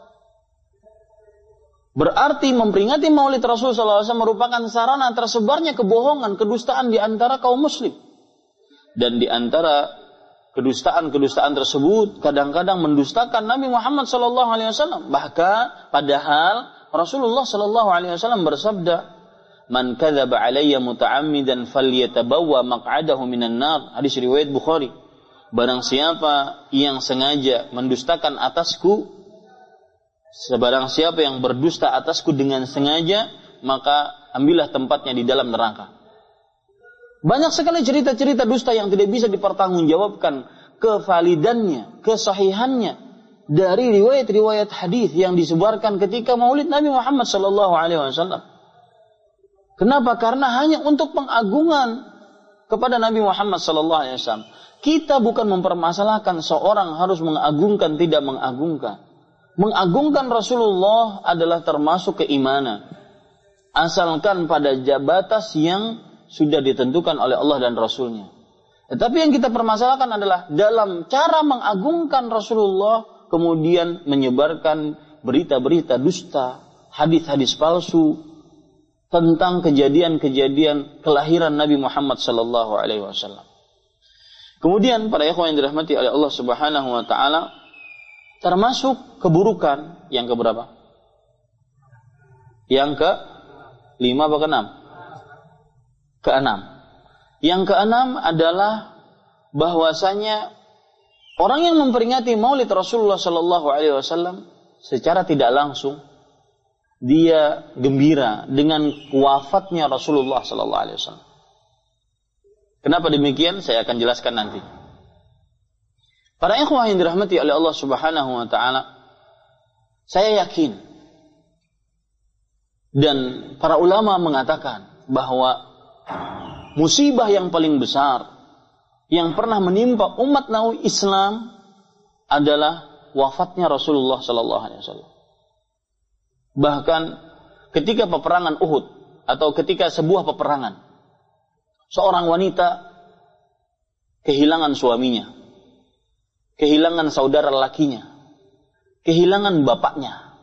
Berarti memperingati Maulid Rasul sallallahu alaihi wasallam merupakan sarana tersebarnya kebohongan, kedustaan di antara kaum muslim. Dan di antara kedustaan-kedustaan tersebut kadang-kadang mendustakan Nabi Muhammad sallallahu alaihi wasallam. Bahkan padahal Rasulullah sallallahu alaihi wasallam bersabda, "Man kadzaba alayya muta'ammidan falyatabawwa maq'adahu minan nar." Hadis riwayat Bukhari. Barang siapa yang sengaja mendustakan atasku, sebarang siapa yang berdusta atasku dengan sengaja, maka ambillah tempatnya di dalam neraka. Banyak sekali cerita-cerita dusta yang tidak bisa dipertanggungjawabkan kevalidannya, kesahihannya dari riwayat-riwayat hadis yang disebarkan ketika Maulid Nabi Muhammad sallallahu alaihi wasallam. Kenapa? Karena hanya untuk pengagungan kepada Nabi Muhammad sallallahu alaihi wasallam. Kita bukan mempermasalahkan seorang harus mengagungkan, tidak mengagungkan. Mengagungkan Rasulullah adalah termasuk keimanan. Asalkan pada batas yang sudah ditentukan oleh Allah dan Rasulnya. Tetapi yang kita permasalahkan adalah dalam cara mengagungkan Rasulullah, kemudian menyebarkan berita-berita dusta, hadis-hadis palsu tentang kejadian-kejadian kelahiran Nabi Muhammad sallallahu alaihi wasallam. Kemudian para ikhwan yang dirahmati oleh Allah Subhanahu wa taala, termasuk keburukan yang keberapa? Yang ke lima atau keenam? Keenam. Yang keenam adalah bahwasanya orang yang memperingati Maulid Rasulullah sallallahu alaihi wasallam secara tidak langsung dia gembira dengan wafatnya Rasulullah sallallahu alaihi wasallam. Kenapa demikian? Saya akan jelaskan nanti. Para ikhwah yang dirahmati oleh Allah Subhanahu wa taala, saya yakin dan para ulama mengatakan bahwa musibah yang paling besar yang pernah menimpa umat nabi Islam adalah wafatnya Rasulullah sallallahu alaihi wasallam. Bahkan ketika peperangan Uhud atau ketika sebuah peperangan, seorang wanita kehilangan suaminya, kehilangan saudara lakinya, kehilangan bapaknya.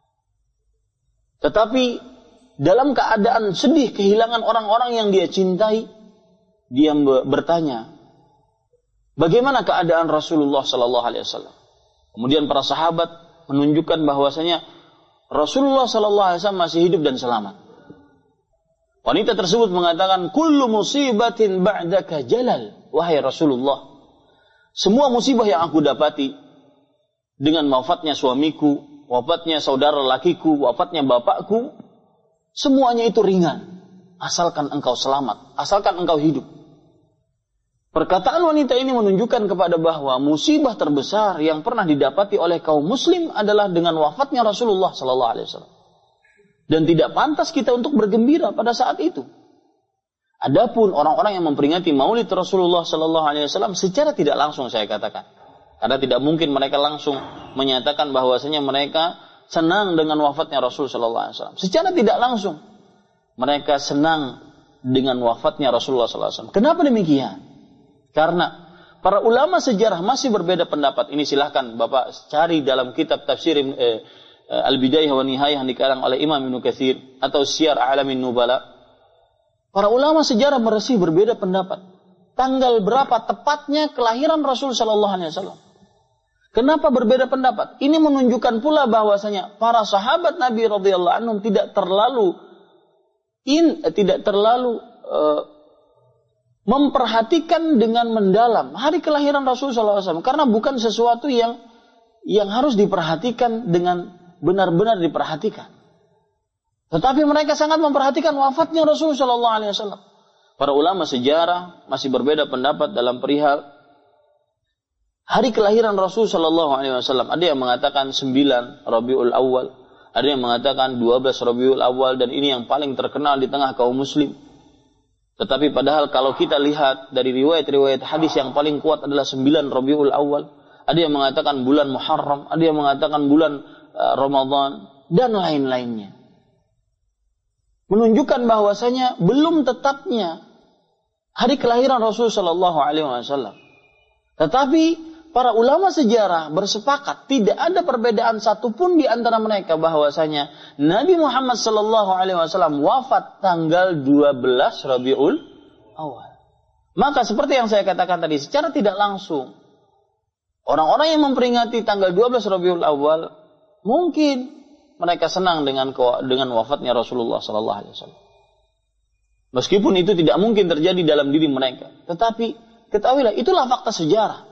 Tetapi dalam keadaan sedih kehilangan orang-orang yang dia cintai, dia bertanya, bagaimana keadaan Rasulullah sallallahu alaihi wasallam? Kemudian para sahabat menunjukkan bahwasanya Rasulullah sallallahu alaihi wasallam masih hidup dan selamat. Wanita tersebut mengatakan, kullu musibatin ba'daka jalal. Wahai Rasulullah, semua musibah yang aku dapati dengan wafatnya suamiku, wafatnya saudara lakiku, wafatnya bapakku, semuanya itu ringan. Asalkan engkau selamat, asalkan engkau hidup. Perkataan wanita ini menunjukkan kepada bahwa musibah terbesar yang pernah didapati oleh kaum muslim adalah dengan wafatnya Rasulullah sallallahu alaihi wasallam. Dan tidak pantas kita untuk bergembira pada saat itu. Adapun orang-orang yang memperingati Maulid Rasulullah sallallahu alaihi wasallam secara tidak langsung, saya katakan, karena tidak mungkin mereka langsung menyatakan bahwasanya mereka senang dengan wafatnya Rasul sallallahu alaihi wasallam. Secara tidak langsung mereka senang dengan wafatnya Rasulullah sallallahu alaihi wasallam. Kenapa demikian? Karena para ulama sejarah masih berbeda pendapat. Ini silahkan Bapak cari dalam kitab tafsir eh, Al-Bidayah wa Nihayah yang dikarang oleh Imam Ibnu Katsir atau Syiar A'lamin Nubala. Para ulama sejarah masih berbeda pendapat. Tanggal berapa tepatnya kelahiran Rasul sallallahu alaihi wasallam? Kenapa berbeda pendapat? Ini menunjukkan pula bahwasanya para sahabat Nabi radhiyallahu anhum tidak terlalu in, tidak terlalu uh, memperhatikan dengan mendalam hari kelahiran Rasulullah sallallahu alaihi wasallam, karena bukan sesuatu yang yang harus diperhatikan dengan benar-benar diperhatikan. Tetapi mereka sangat memperhatikan wafatnya Rasulullah sallallahu alaihi wasallam. Para ulama sejarah masih berbeda pendapat dalam perihal hari kelahiran Rasul sallallahu alaihi wasallam. Ada yang mengatakan sembilan Rabiul Awal, ada yang mengatakan dua belas Rabiul Awal, dan ini yang paling terkenal di tengah kaum muslim. Tetapi padahal kalau kita lihat dari riwayat-riwayat hadis, yang paling kuat adalah sembilan Rabiul Awal. Ada yang mengatakan bulan Muharram, ada yang mengatakan bulan uh, Ramadan, dan lain-lainnya. Menunjukkan bahwasanya belum tetapnya hari kelahiran Rasul sallallahu alaihi wasallam. Tetapi para ulama sejarah bersepakat, tidak ada perbedaan satupun di antara mereka bahwasanya Nabi Muhammad sallallahu alaihi wasallam wafat tanggal dua belas Rabiul Awal. Maka seperti yang saya katakan tadi, secara tidak langsung orang-orang yang memperingati tanggal dua belas Rabiul Awal mungkin mereka senang dengan dengan wafatnya Rasulullah sallallahu alaihi wasallam. Meskipun itu tidak mungkin terjadi dalam diri mereka, tetapi ketahuilah itulah fakta sejarah.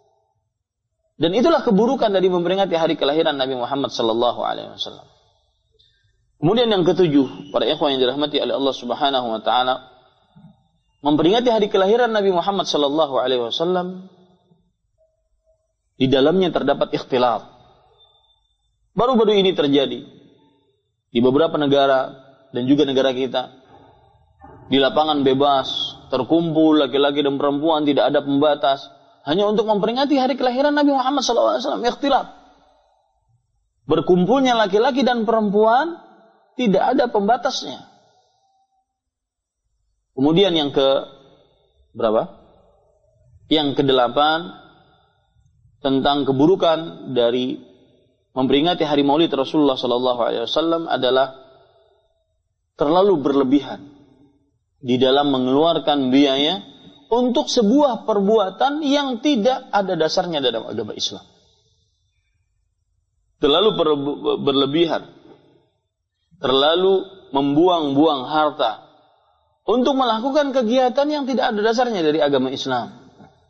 Dan itulah keburukan dari memperingati hari kelahiran Nabi Muhammad sallallahu alaihi wasallam. Kemudian yang ketujuh, para ikhwan yang dirahmati oleh Allah Subhanahu wa taala, memperingati hari kelahiran Nabi Muhammad sallallahu alaihi wasallam di dalamnya terdapat ikhtilaf. Baru-baru ini terjadi di beberapa negara dan juga negara kita. Di lapangan bebas, terkumpul laki-laki dan perempuan, tidak ada pembatas, hanya untuk memperingati hari kelahiran Nabi Muhammad sallallahu alaihi wasallam. Ikhtilaf. Berkumpulnya laki-laki dan perempuan, tidak ada pembatasnya. Kemudian yang ke berapa? Yang kedelapan, tentang keburukan dari memperingati hari Maulid Rasulullah sallallahu alaihi wasallam adalah terlalu berlebihan di dalam mengeluarkan biaya untuk sebuah perbuatan yang tidak ada dasarnya dalam agama Islam. Terlalu berlebihan, terlalu membuang-buang harta untuk melakukan kegiatan yang tidak ada dasarnya dari agama Islam.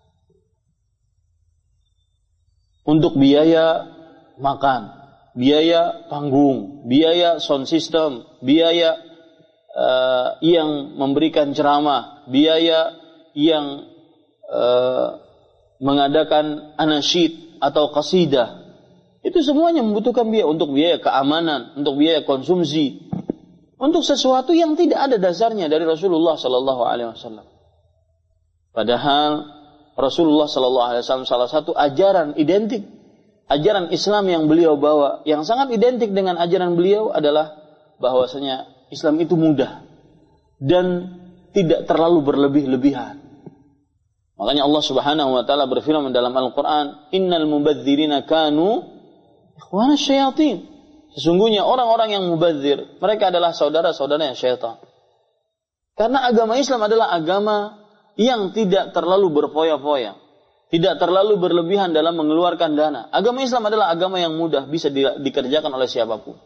Untuk biaya makan, biaya panggung, biaya sound system, biaya uh, yang memberikan ceramah, biaya yang uh, mengadakan anasyid atau qasidah, itu semuanya membutuhkan biaya. Untuk biaya keamanan, untuk biaya konsumsi, untuk sesuatu yang tidak ada dasarnya dari Rasulullah sallallahu alaihi wasallam. Padahal Rasulullah sallallahu alaihi wasallam salah satu ajaran identik, ajaran Islam yang beliau bawa, yang sangat identik dengan ajaran beliau adalah bahwasanya Islam itu mudah dan tidak terlalu berlebih-lebihan. Makanya Allah Subhanahu wa taala berfirman dalam Al-Qur'an, "Innal mubadzirina kanu ikhwana syayatin." Sesungguhnya orang-orang yang mubadzir, mereka adalah saudara-saudaranya syaitan. Karena agama Islam adalah agama yang tidak terlalu berfoya-foya, tidak terlalu berlebihan dalam mengeluarkan dana. Agama Islam adalah agama yang mudah, bisa di, dikerjakan oleh siapapun.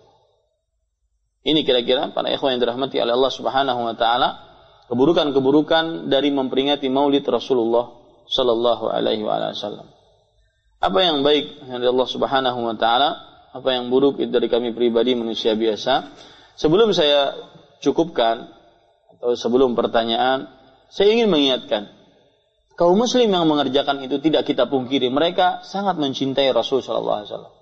Ini kira-kira para ikhwan yang dirahmati oleh Allah Subhanahu wa taala, keburukan-keburukan dari memperingati Maulid Rasulullah sallallahu alaihi wasallam. Apa yang baik dari Allah Subhanahu wa taala, apa yang buruk itu dari kami pribadi manusia biasa. Sebelum saya cukupkan atau sebelum pertanyaan, saya ingin mengingatkan kaum muslim yang mengerjakan itu tidak kita pungkiri, mereka sangat mencintai Rasul sallallahu alaihi wasallam.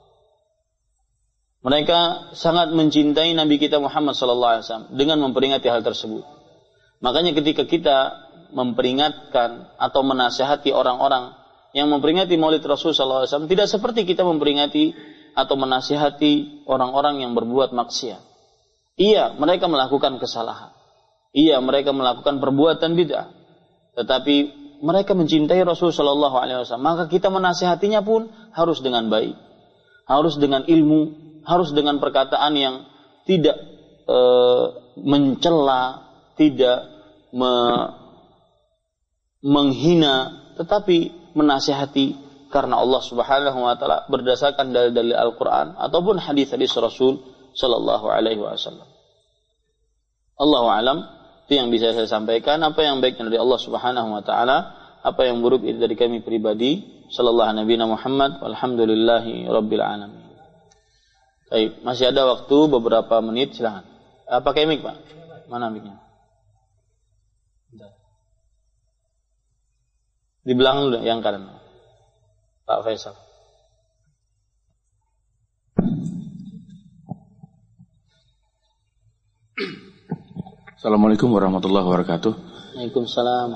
Mereka sangat mencintai Nabi kita Muhammad sallallahu alaihi wasallam dengan memperingati hal tersebut. Makanya ketika kita memperingatkan atau menasihati orang-orang yang memperingati Maulid Rasul sallallahu alaihi wasallam, tidak seperti kita memperingati atau menasihati orang-orang yang berbuat maksiat. Iya, mereka melakukan kesalahan. Iya, mereka melakukan perbuatan bid'ah. Tetapi mereka mencintai Rasul sallallahu alaihi wasallam, maka kita menasihatinya pun harus dengan baik. Harus dengan ilmu, harus dengan perkataan yang tidak e, mencela, tidak me, menghina, tetapi menasihati karena Allah Subhanahu wa taala berdasarkan dalil-dalil Al-Qur'an ataupun hadis-hadis Rasul sallallahu alaihi wasallam. Allahu alam, itu yang bisa saya sampaikan. Apa yang baik dari Allah Subhanahu wa taala, apa yang buruk itu dari kami pribadi. Sallallahu nabiyana Muhammad walhamdulillahi rabbil alamin. Baik, masih ada waktu beberapa menit, silakan. Uh, pakai mic, Pak. Mana mic-nya? Di belakang dulu yang kanan. Pak Faisal. Assalamualaikum warahmatullahi wabarakatuh. Waalaikumsalam.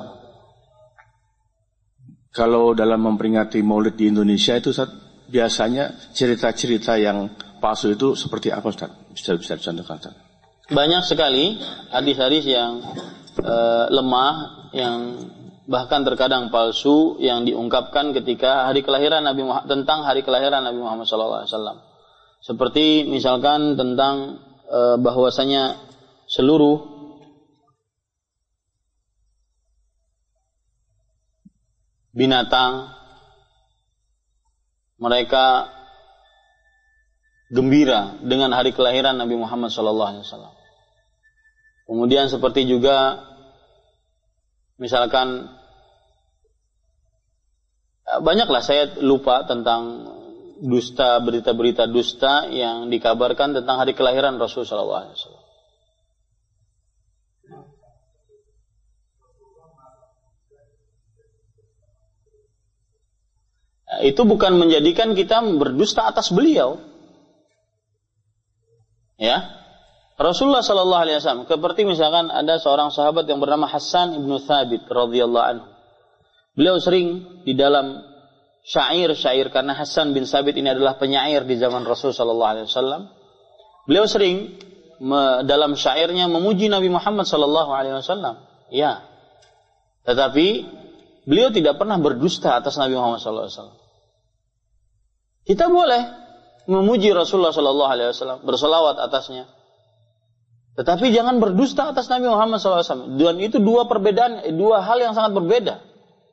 Kalau dalam memperingati Maulid di Indonesia itu Ustaz, biasanya cerita-cerita yang palsu itu seperti apa Ustaz? Bisa bisa dicontohkan Ustaz? Banyak sekali hadis-hadis yang uh, lemah, yang bahkan terkadang palsu yang diungkapkan ketika hari kelahiran Nabi Muhammad, tentang hari kelahiran Nabi Muhammad sallallahu alaihi wasallam. Seperti misalkan tentang uh, bahwasanya seluruh binatang mereka gembira dengan hari kelahiran Nabi Muhammad sallallahu alaihi wasallam. Kemudian seperti juga misalkan banyaklah, saya lupa tentang dusta, berita-berita dusta yang dikabarkan tentang hari kelahiran Rasul sallallahu alaihi wasallam. Itu bukan menjadikan kita berdusta atas beliau. Ya. Rasulullah sallallahu alaihi wasallam, seperti misalkan ada seorang sahabat yang bernama Hasan ibnu Thabit radhiyallahu anhu. Beliau sering di dalam syair-syair, karena Hasan bin Thabit ini adalah penyair di zaman Rasul sallallahu alaihi wasallam. Beliau sering me, dalam syairnya memuji Nabi Muhammad sallallahu alaihi wasallam. Ya. Tetapi beliau tidak pernah berdusta atas Nabi Muhammad sallallahu alaihi wasallam. Kita boleh memuji Rasulullah sallallahu alaihi wasallam, berselawat atasnya. Tetapi jangan berdusta atas Nabi Muhammad sallallahu alaihi wasallam. Dan itu dua perbedaan, dua hal yang sangat berbeda.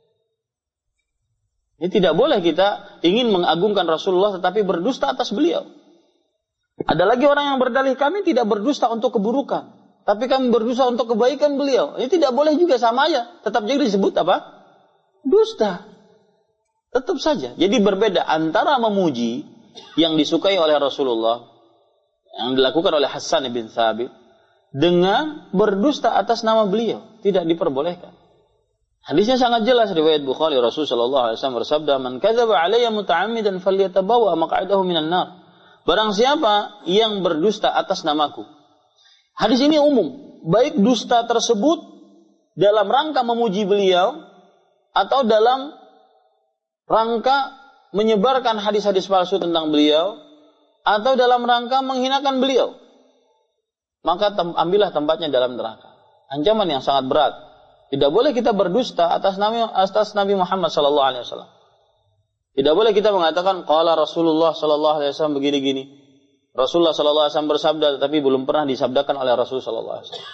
Ini tidak boleh kita ingin mengagungkan Rasulullah tetapi berdusta atas beliau. Ada lagi orang yang berdalih, kami tidak berdusta untuk keburukan, tapi kami berdusta untuk kebaikan beliau. Ini tidak boleh juga, sama aja. Tetap jadi disebut apa? Dusta. Tetap saja. Jadi berbeda antara memuji yang disukai oleh Rasulullah, yang dilakukan oleh Hasan bin Thabit, dengan berdusta atas nama beliau. Tidak diperbolehkan. Hadisnya sangat jelas, riwayat Bukhari, Rasul sallallahu alaihi wasallam bersabda, "Man kadzaba alayya muta'ammidan falyatabawa maq'adahu minan nar." Barang siapa yang berdusta atas namaku. Hadis ini umum, baik dusta tersebut dalam rangka memuji beliau atau dalam rangka menyebarkan hadis-hadis palsu tentang beliau atau dalam rangka menghinakan beliau, maka tem- ambillah tempatnya dalam neraka. Ancaman yang sangat berat. Tidak boleh kita berdusta atas Nabi atas Nabi Muhammad sallallahu alaihi wasallam. Tidak boleh kita mengatakan qala Rasulullah sallallahu alaihi wasallam begini-gini. Rasulullah sallallahu alaihi wasallam bersabda tetapi belum pernah disabdakan oleh Rasul sallallahu alaihi wasallam.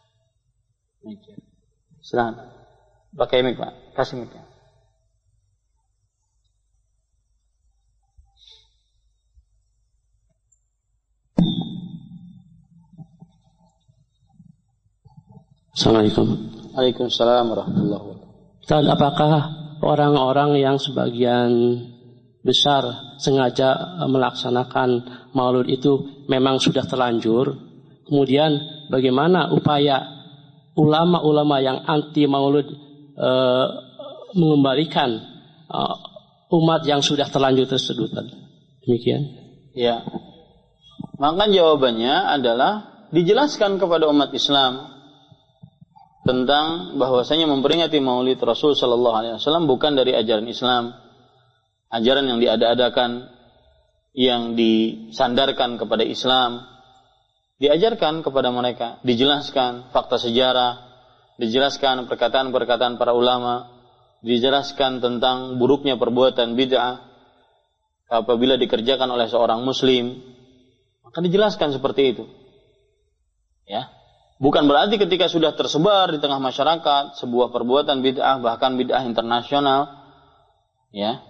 Silakan. Pakai mic, Pak. Kasih mic. Assalamualaikum. Waalaikumsalam warahmatullahi wabarakatuh. Ustaz, apakah orang-orang yang sebagian besar sengaja melaksanakan maulud itu memang sudah terlanjur? Kemudian bagaimana upaya ulama-ulama yang anti maulud e, mengembalikan e, umat yang sudah terlanjur tersebut? Demikian. Ya. Maka jawabannya adalah dijelaskan kepada umat Islam tentang bahwasanya memperingati Maulid Rasul sallallahu alaihi wasallam bukan dari ajaran Islam, ajaran yang diada-adakan, yang disandarkan kepada Islam. Diajarkan kepada mereka, dijelaskan fakta sejarah, dijelaskan perkataan-perkataan para ulama, dijelaskan tentang buruknya perbuatan bid'ah apabila dikerjakan oleh seorang muslim, maka dijelaskan seperti itu. Ya. Bukan berarti ketika sudah tersebar di tengah masyarakat sebuah perbuatan bid'ah, bahkan bid'ah internasional, ya,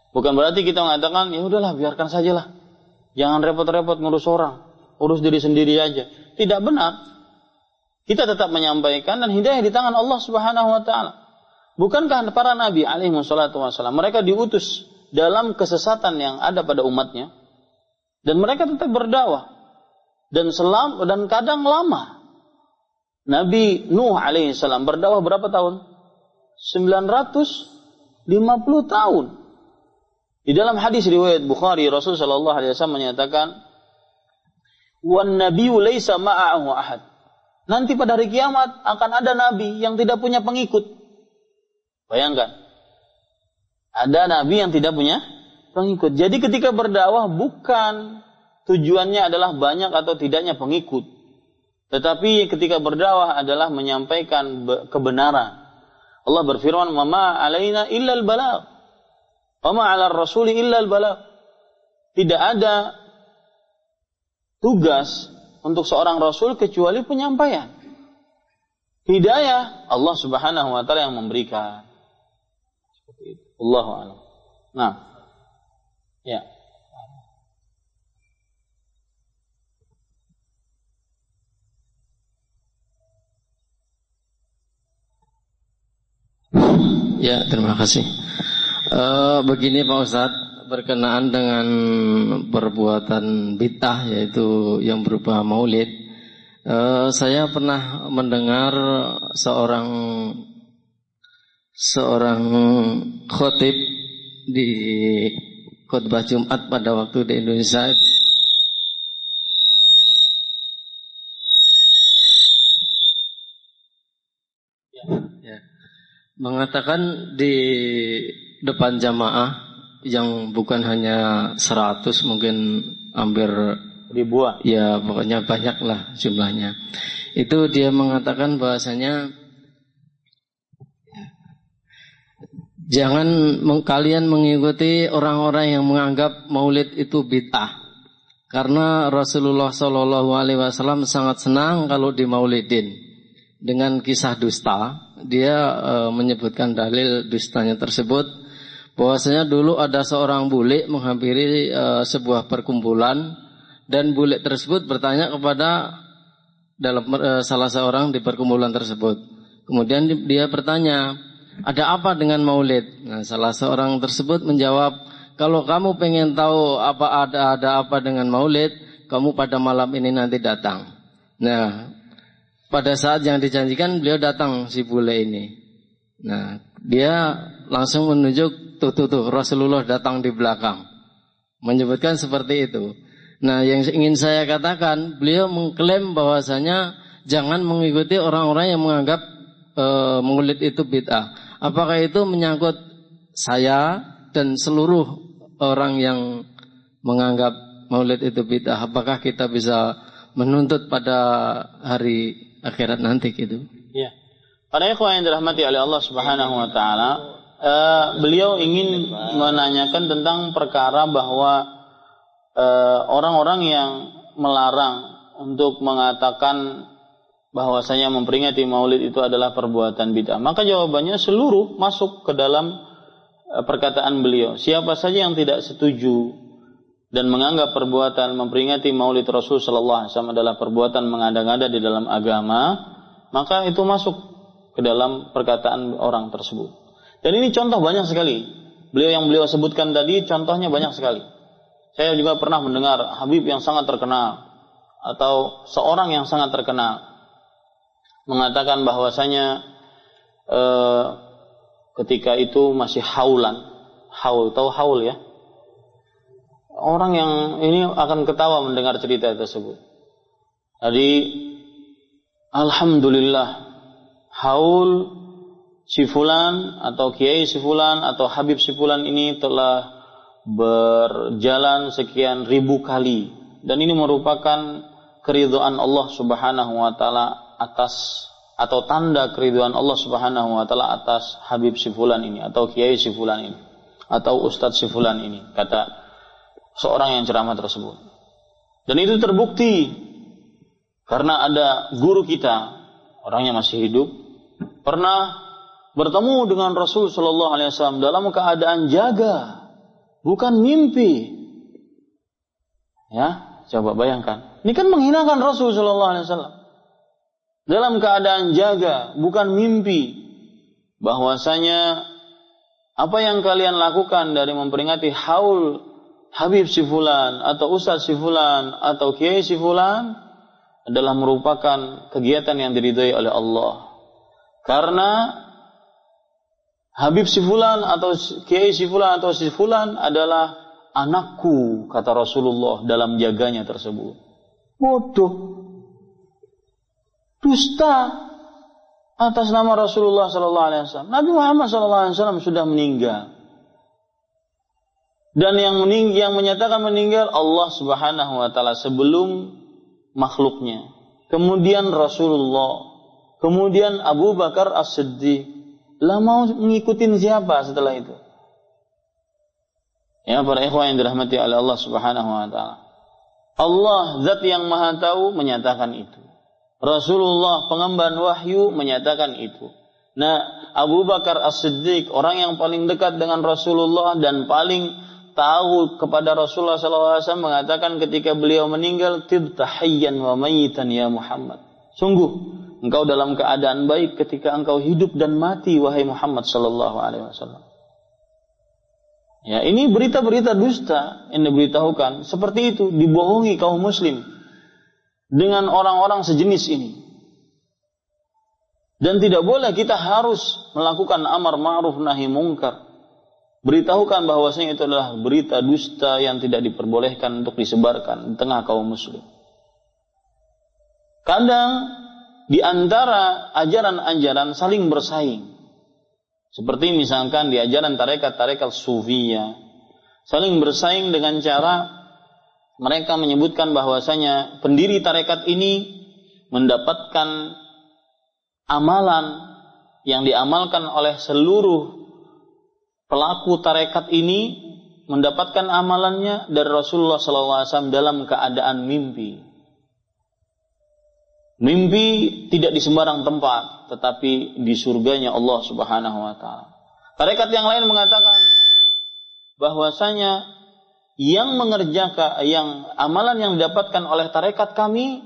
Bukan berarti kita mengatakan, ya udahlah biarkan sajalah. Jangan repot-repot ngurus orang. Urus diri sendiri aja. Tidak benar. Kita tetap menyampaikan dan hidayah di tangan Allah Subhanahu wa taala. Bukankah para nabi alaihi wassalatu wassalam mereka diutus dalam kesesatan yang ada pada umatnya dan mereka tetap berdakwah dan selam dan kadang lama. Nabi Nuh alaihi salam berdakwah berapa tahun? sembilan ratus lima puluh tahun. Di dalam hadis riwayat Bukhari, Rasul sallallahu alaihi wasallam menyatakan, "Wan nabiyyu laisa ma'ahu ahad." Nanti pada hari kiamat akan ada nabi yang tidak punya pengikut. Bayangkan. Ada nabi yang tidak punya pengikut. Jadi ketika berdakwah bukan tujuannya adalah banyak atau tidaknya pengikut. Tetapi ketika berdakwah adalah menyampaikan kebenaran. Allah berfirman, "Ma ma 'alaina illa al-balagh. Wa ma 'ala ar-rasuli illa al-balagh." Tidak ada tugas untuk seorang rasul kecuali penyampaian. Hidayah Allah Subhanahu wa taala yang memberikan. Allahu a'lam. Nah. Ya. Ya, terima kasih. Uh, begini Pak Ustadz, berkenaan dengan perbuatan bid'ah yaitu yang berupa maulid, uh, saya pernah mendengar seorang seorang khotib di khutbah Jumat pada waktu di Indonesia ya, mengatakan di depan jamaah yang bukan hanya seratus, mungkin hampir ribuan. Ya, pokoknya banyak lah jumlahnya. Itu dia mengatakan bahasanya jangan kalian mengikuti orang-orang yang menganggap maulid itu bid'ah. Karena Rasulullah shallallahu alaihi wasallam sangat senang kalau dimaulidin. Dengan kisah dusta, dia e, menyebutkan dalil dustanya tersebut, bahwasanya dulu ada seorang bule menghampiri e, sebuah perkumpulan, dan bule tersebut bertanya kepada dalam e, salah seorang di perkumpulan tersebut. Kemudian dia bertanya, ada apa dengan maulid? Nah, salah seorang tersebut menjawab, kalau kamu pengen tahu apa ada ada apa dengan maulid, kamu pada malam ini nanti datang. Nah, pada saat yang dijanjikan beliau datang si bule ini. Nah, dia langsung menunjuk tuh tuh tuh Rasulullah datang di belakang. Menyebutkan seperti itu. Nah, yang ingin saya katakan, beliau mengklaim bahwasanya jangan mengikuti orang-orang yang menganggap e, maulid itu bid'ah. Apakah itu menyangkut saya dan seluruh orang yang menganggap maulid itu bid'ah? Apakah kita bisa menuntut pada hari akhirat nanti gitu? Ya. Para ikhwan yang dirahmati oleh Allah Subhanahu wa taala, uh, beliau ingin menanyakan tentang perkara bahwa uh, orang-orang yang melarang untuk mengatakan bahwasanya memperingati maulid itu adalah perbuatan bid'ah. Maka jawabannya seluruh masuk ke dalam uh, perkataan beliau. Siapa saja yang tidak setuju dan menganggap perbuatan memperingati maulid Rasul sallallahu alaihi wasallam adalah perbuatan mengada-ngada di dalam agama, maka itu masuk ke dalam perkataan orang tersebut. Dan ini contoh banyak sekali. Beliau yang beliau sebutkan tadi contohnya banyak sekali. Saya juga pernah mendengar Habib yang sangat terkenal atau seorang yang sangat terkenal mengatakan bahwasanya eh, ketika itu masih haulan. Haul, tahu haul ya? Orang yang ini akan ketawa mendengar cerita tersebut. Jadi, alhamdulillah, haul si fulan atau kiai si fulan atau habib si fulan ini telah berjalan sekian ribu kali, dan ini merupakan keridhaan Allah Subhanahu wa taala atas atau tanda keridhaan Allah Subhanahu wa taala atas habib si fulan ini atau kiai si fulan ini atau ustadz si fulan ini, kata seorang yang ceramah tersebut. Dan itu terbukti karena ada guru kita, orangnya masih hidup, pernah bertemu dengan Rasul sallallahu alaihi wasallam dalam keadaan jaga bukan mimpi. Ya, coba bayangkan. Ini kan menghinakan Rasul sallallahu alaihi wasallam. Dalam keadaan jaga, bukan mimpi. Bahwasanya apa yang kalian lakukan dari memperingati haul Habib si fulan atau Ustaz si fulan atau Kiai si fulan adalah merupakan kegiatan yang diridhai oleh Allah. Karena Habib si fulan atau Kiai si fulan atau si fulan adalah anakku, kata Rasulullah dalam jaganya tersebut. Bodoh. Dusta atas nama Rasulullah sallallahu alaihi wasallam. Nabi Muhammad sallallahu alaihi wasallam sudah meninggal. Dan yang mening- yang menyatakan meninggal Allah Subhanahu wa taala sebelum makhluknya. Kemudian Rasulullah, kemudian Abu Bakar As-Siddiq. Lah mau ngikutin siapa setelah itu? Ya, para ikhwan yang dirahmati oleh Allah Subhanahu wa taala. Allah zat yang Maha Tahu menyatakan itu. Rasulullah pengemban wahyu menyatakan itu. Nah, Abu Bakar As-Siddiq orang yang paling dekat dengan Rasulullah dan paling tahu kepada Rasulullah sallallahu alaihi wasallam mengatakan ketika beliau meninggal, tibta hayyan wa mayitan ya Muhammad. Sungguh engkau dalam keadaan baik ketika engkau hidup dan mati wahai Muhammad sallallahu alaihi wasallam. Ya, ini berita-berita dusta yang diberitahukan seperti itu, dibohongi kaum muslim dengan orang-orang sejenis ini. Dan tidak boleh kita harus melakukan amar ma'ruf nahi mungkar. Beritahukan bahwasanya itu adalah berita dusta yang tidak diperbolehkan untuk disebarkan di tengah kaum muslim. Kadang di antara ajaran-ajaran saling bersaing. Seperti misalkan di ajaran tarekat-tarekat sufiyah, saling bersaing dengan cara mereka menyebutkan bahwasanya pendiri tarekat ini mendapatkan amalan yang diamalkan oleh seluruh pelaku tarekat ini mendapatkan amalannya dari Rasulullah sallallahu alaihi wasallam dalam keadaan mimpi. Mimpi tidak di sembarang tempat, tetapi di surganya Allah Subhanahu wa taala. Tarekat yang lain mengatakan bahwasanya yang mengerjakan yang amalan yang didapatkan oleh tarekat kami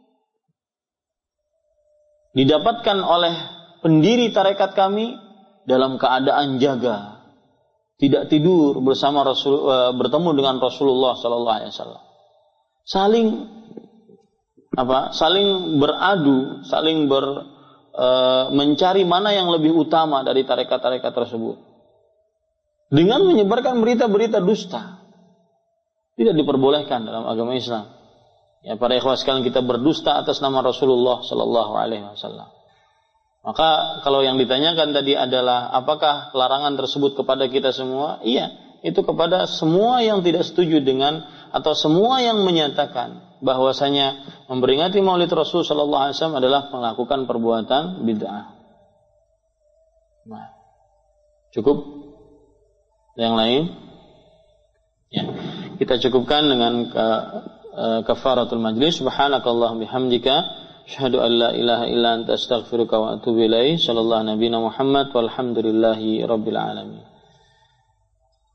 didapatkan oleh pendiri tarekat kami dalam keadaan jaga. Tidak tidur bersama Rasul, uh, bertemu dengan Rasulullah sallallahu alaihi wasallam. Saling apa? Saling beradu, saling ber uh, mencari mana yang lebih utama dari tarekat-tarekat tersebut. Dengan menyebarkan berita-berita dusta. Tidak diperbolehkan dalam agama Islam. Ya, para ikhwah sekalian, kita berdusta atas nama Rasulullah sallallahu alaihi wasallam. Maka kalau yang ditanyakan tadi adalah apakah larangan tersebut kepada kita semua? Iya, itu kepada semua yang tidak setuju dengan atau semua yang menyatakan bahwasanya memperingati Maulid Rasul sallallahu alaihi wasallam adalah melakukan perbuatan bid'ah. Nah, cukup? Yang lain? Ya, kita cukupkan dengan kafaratul majlis. Subhanakallahumma bihamdika asyhadu an la ilaha illa anta astaghfiruka wa atubu ilaik. Sallallahu nabiyana Muhammad walhamdulillahi rabbil alamin.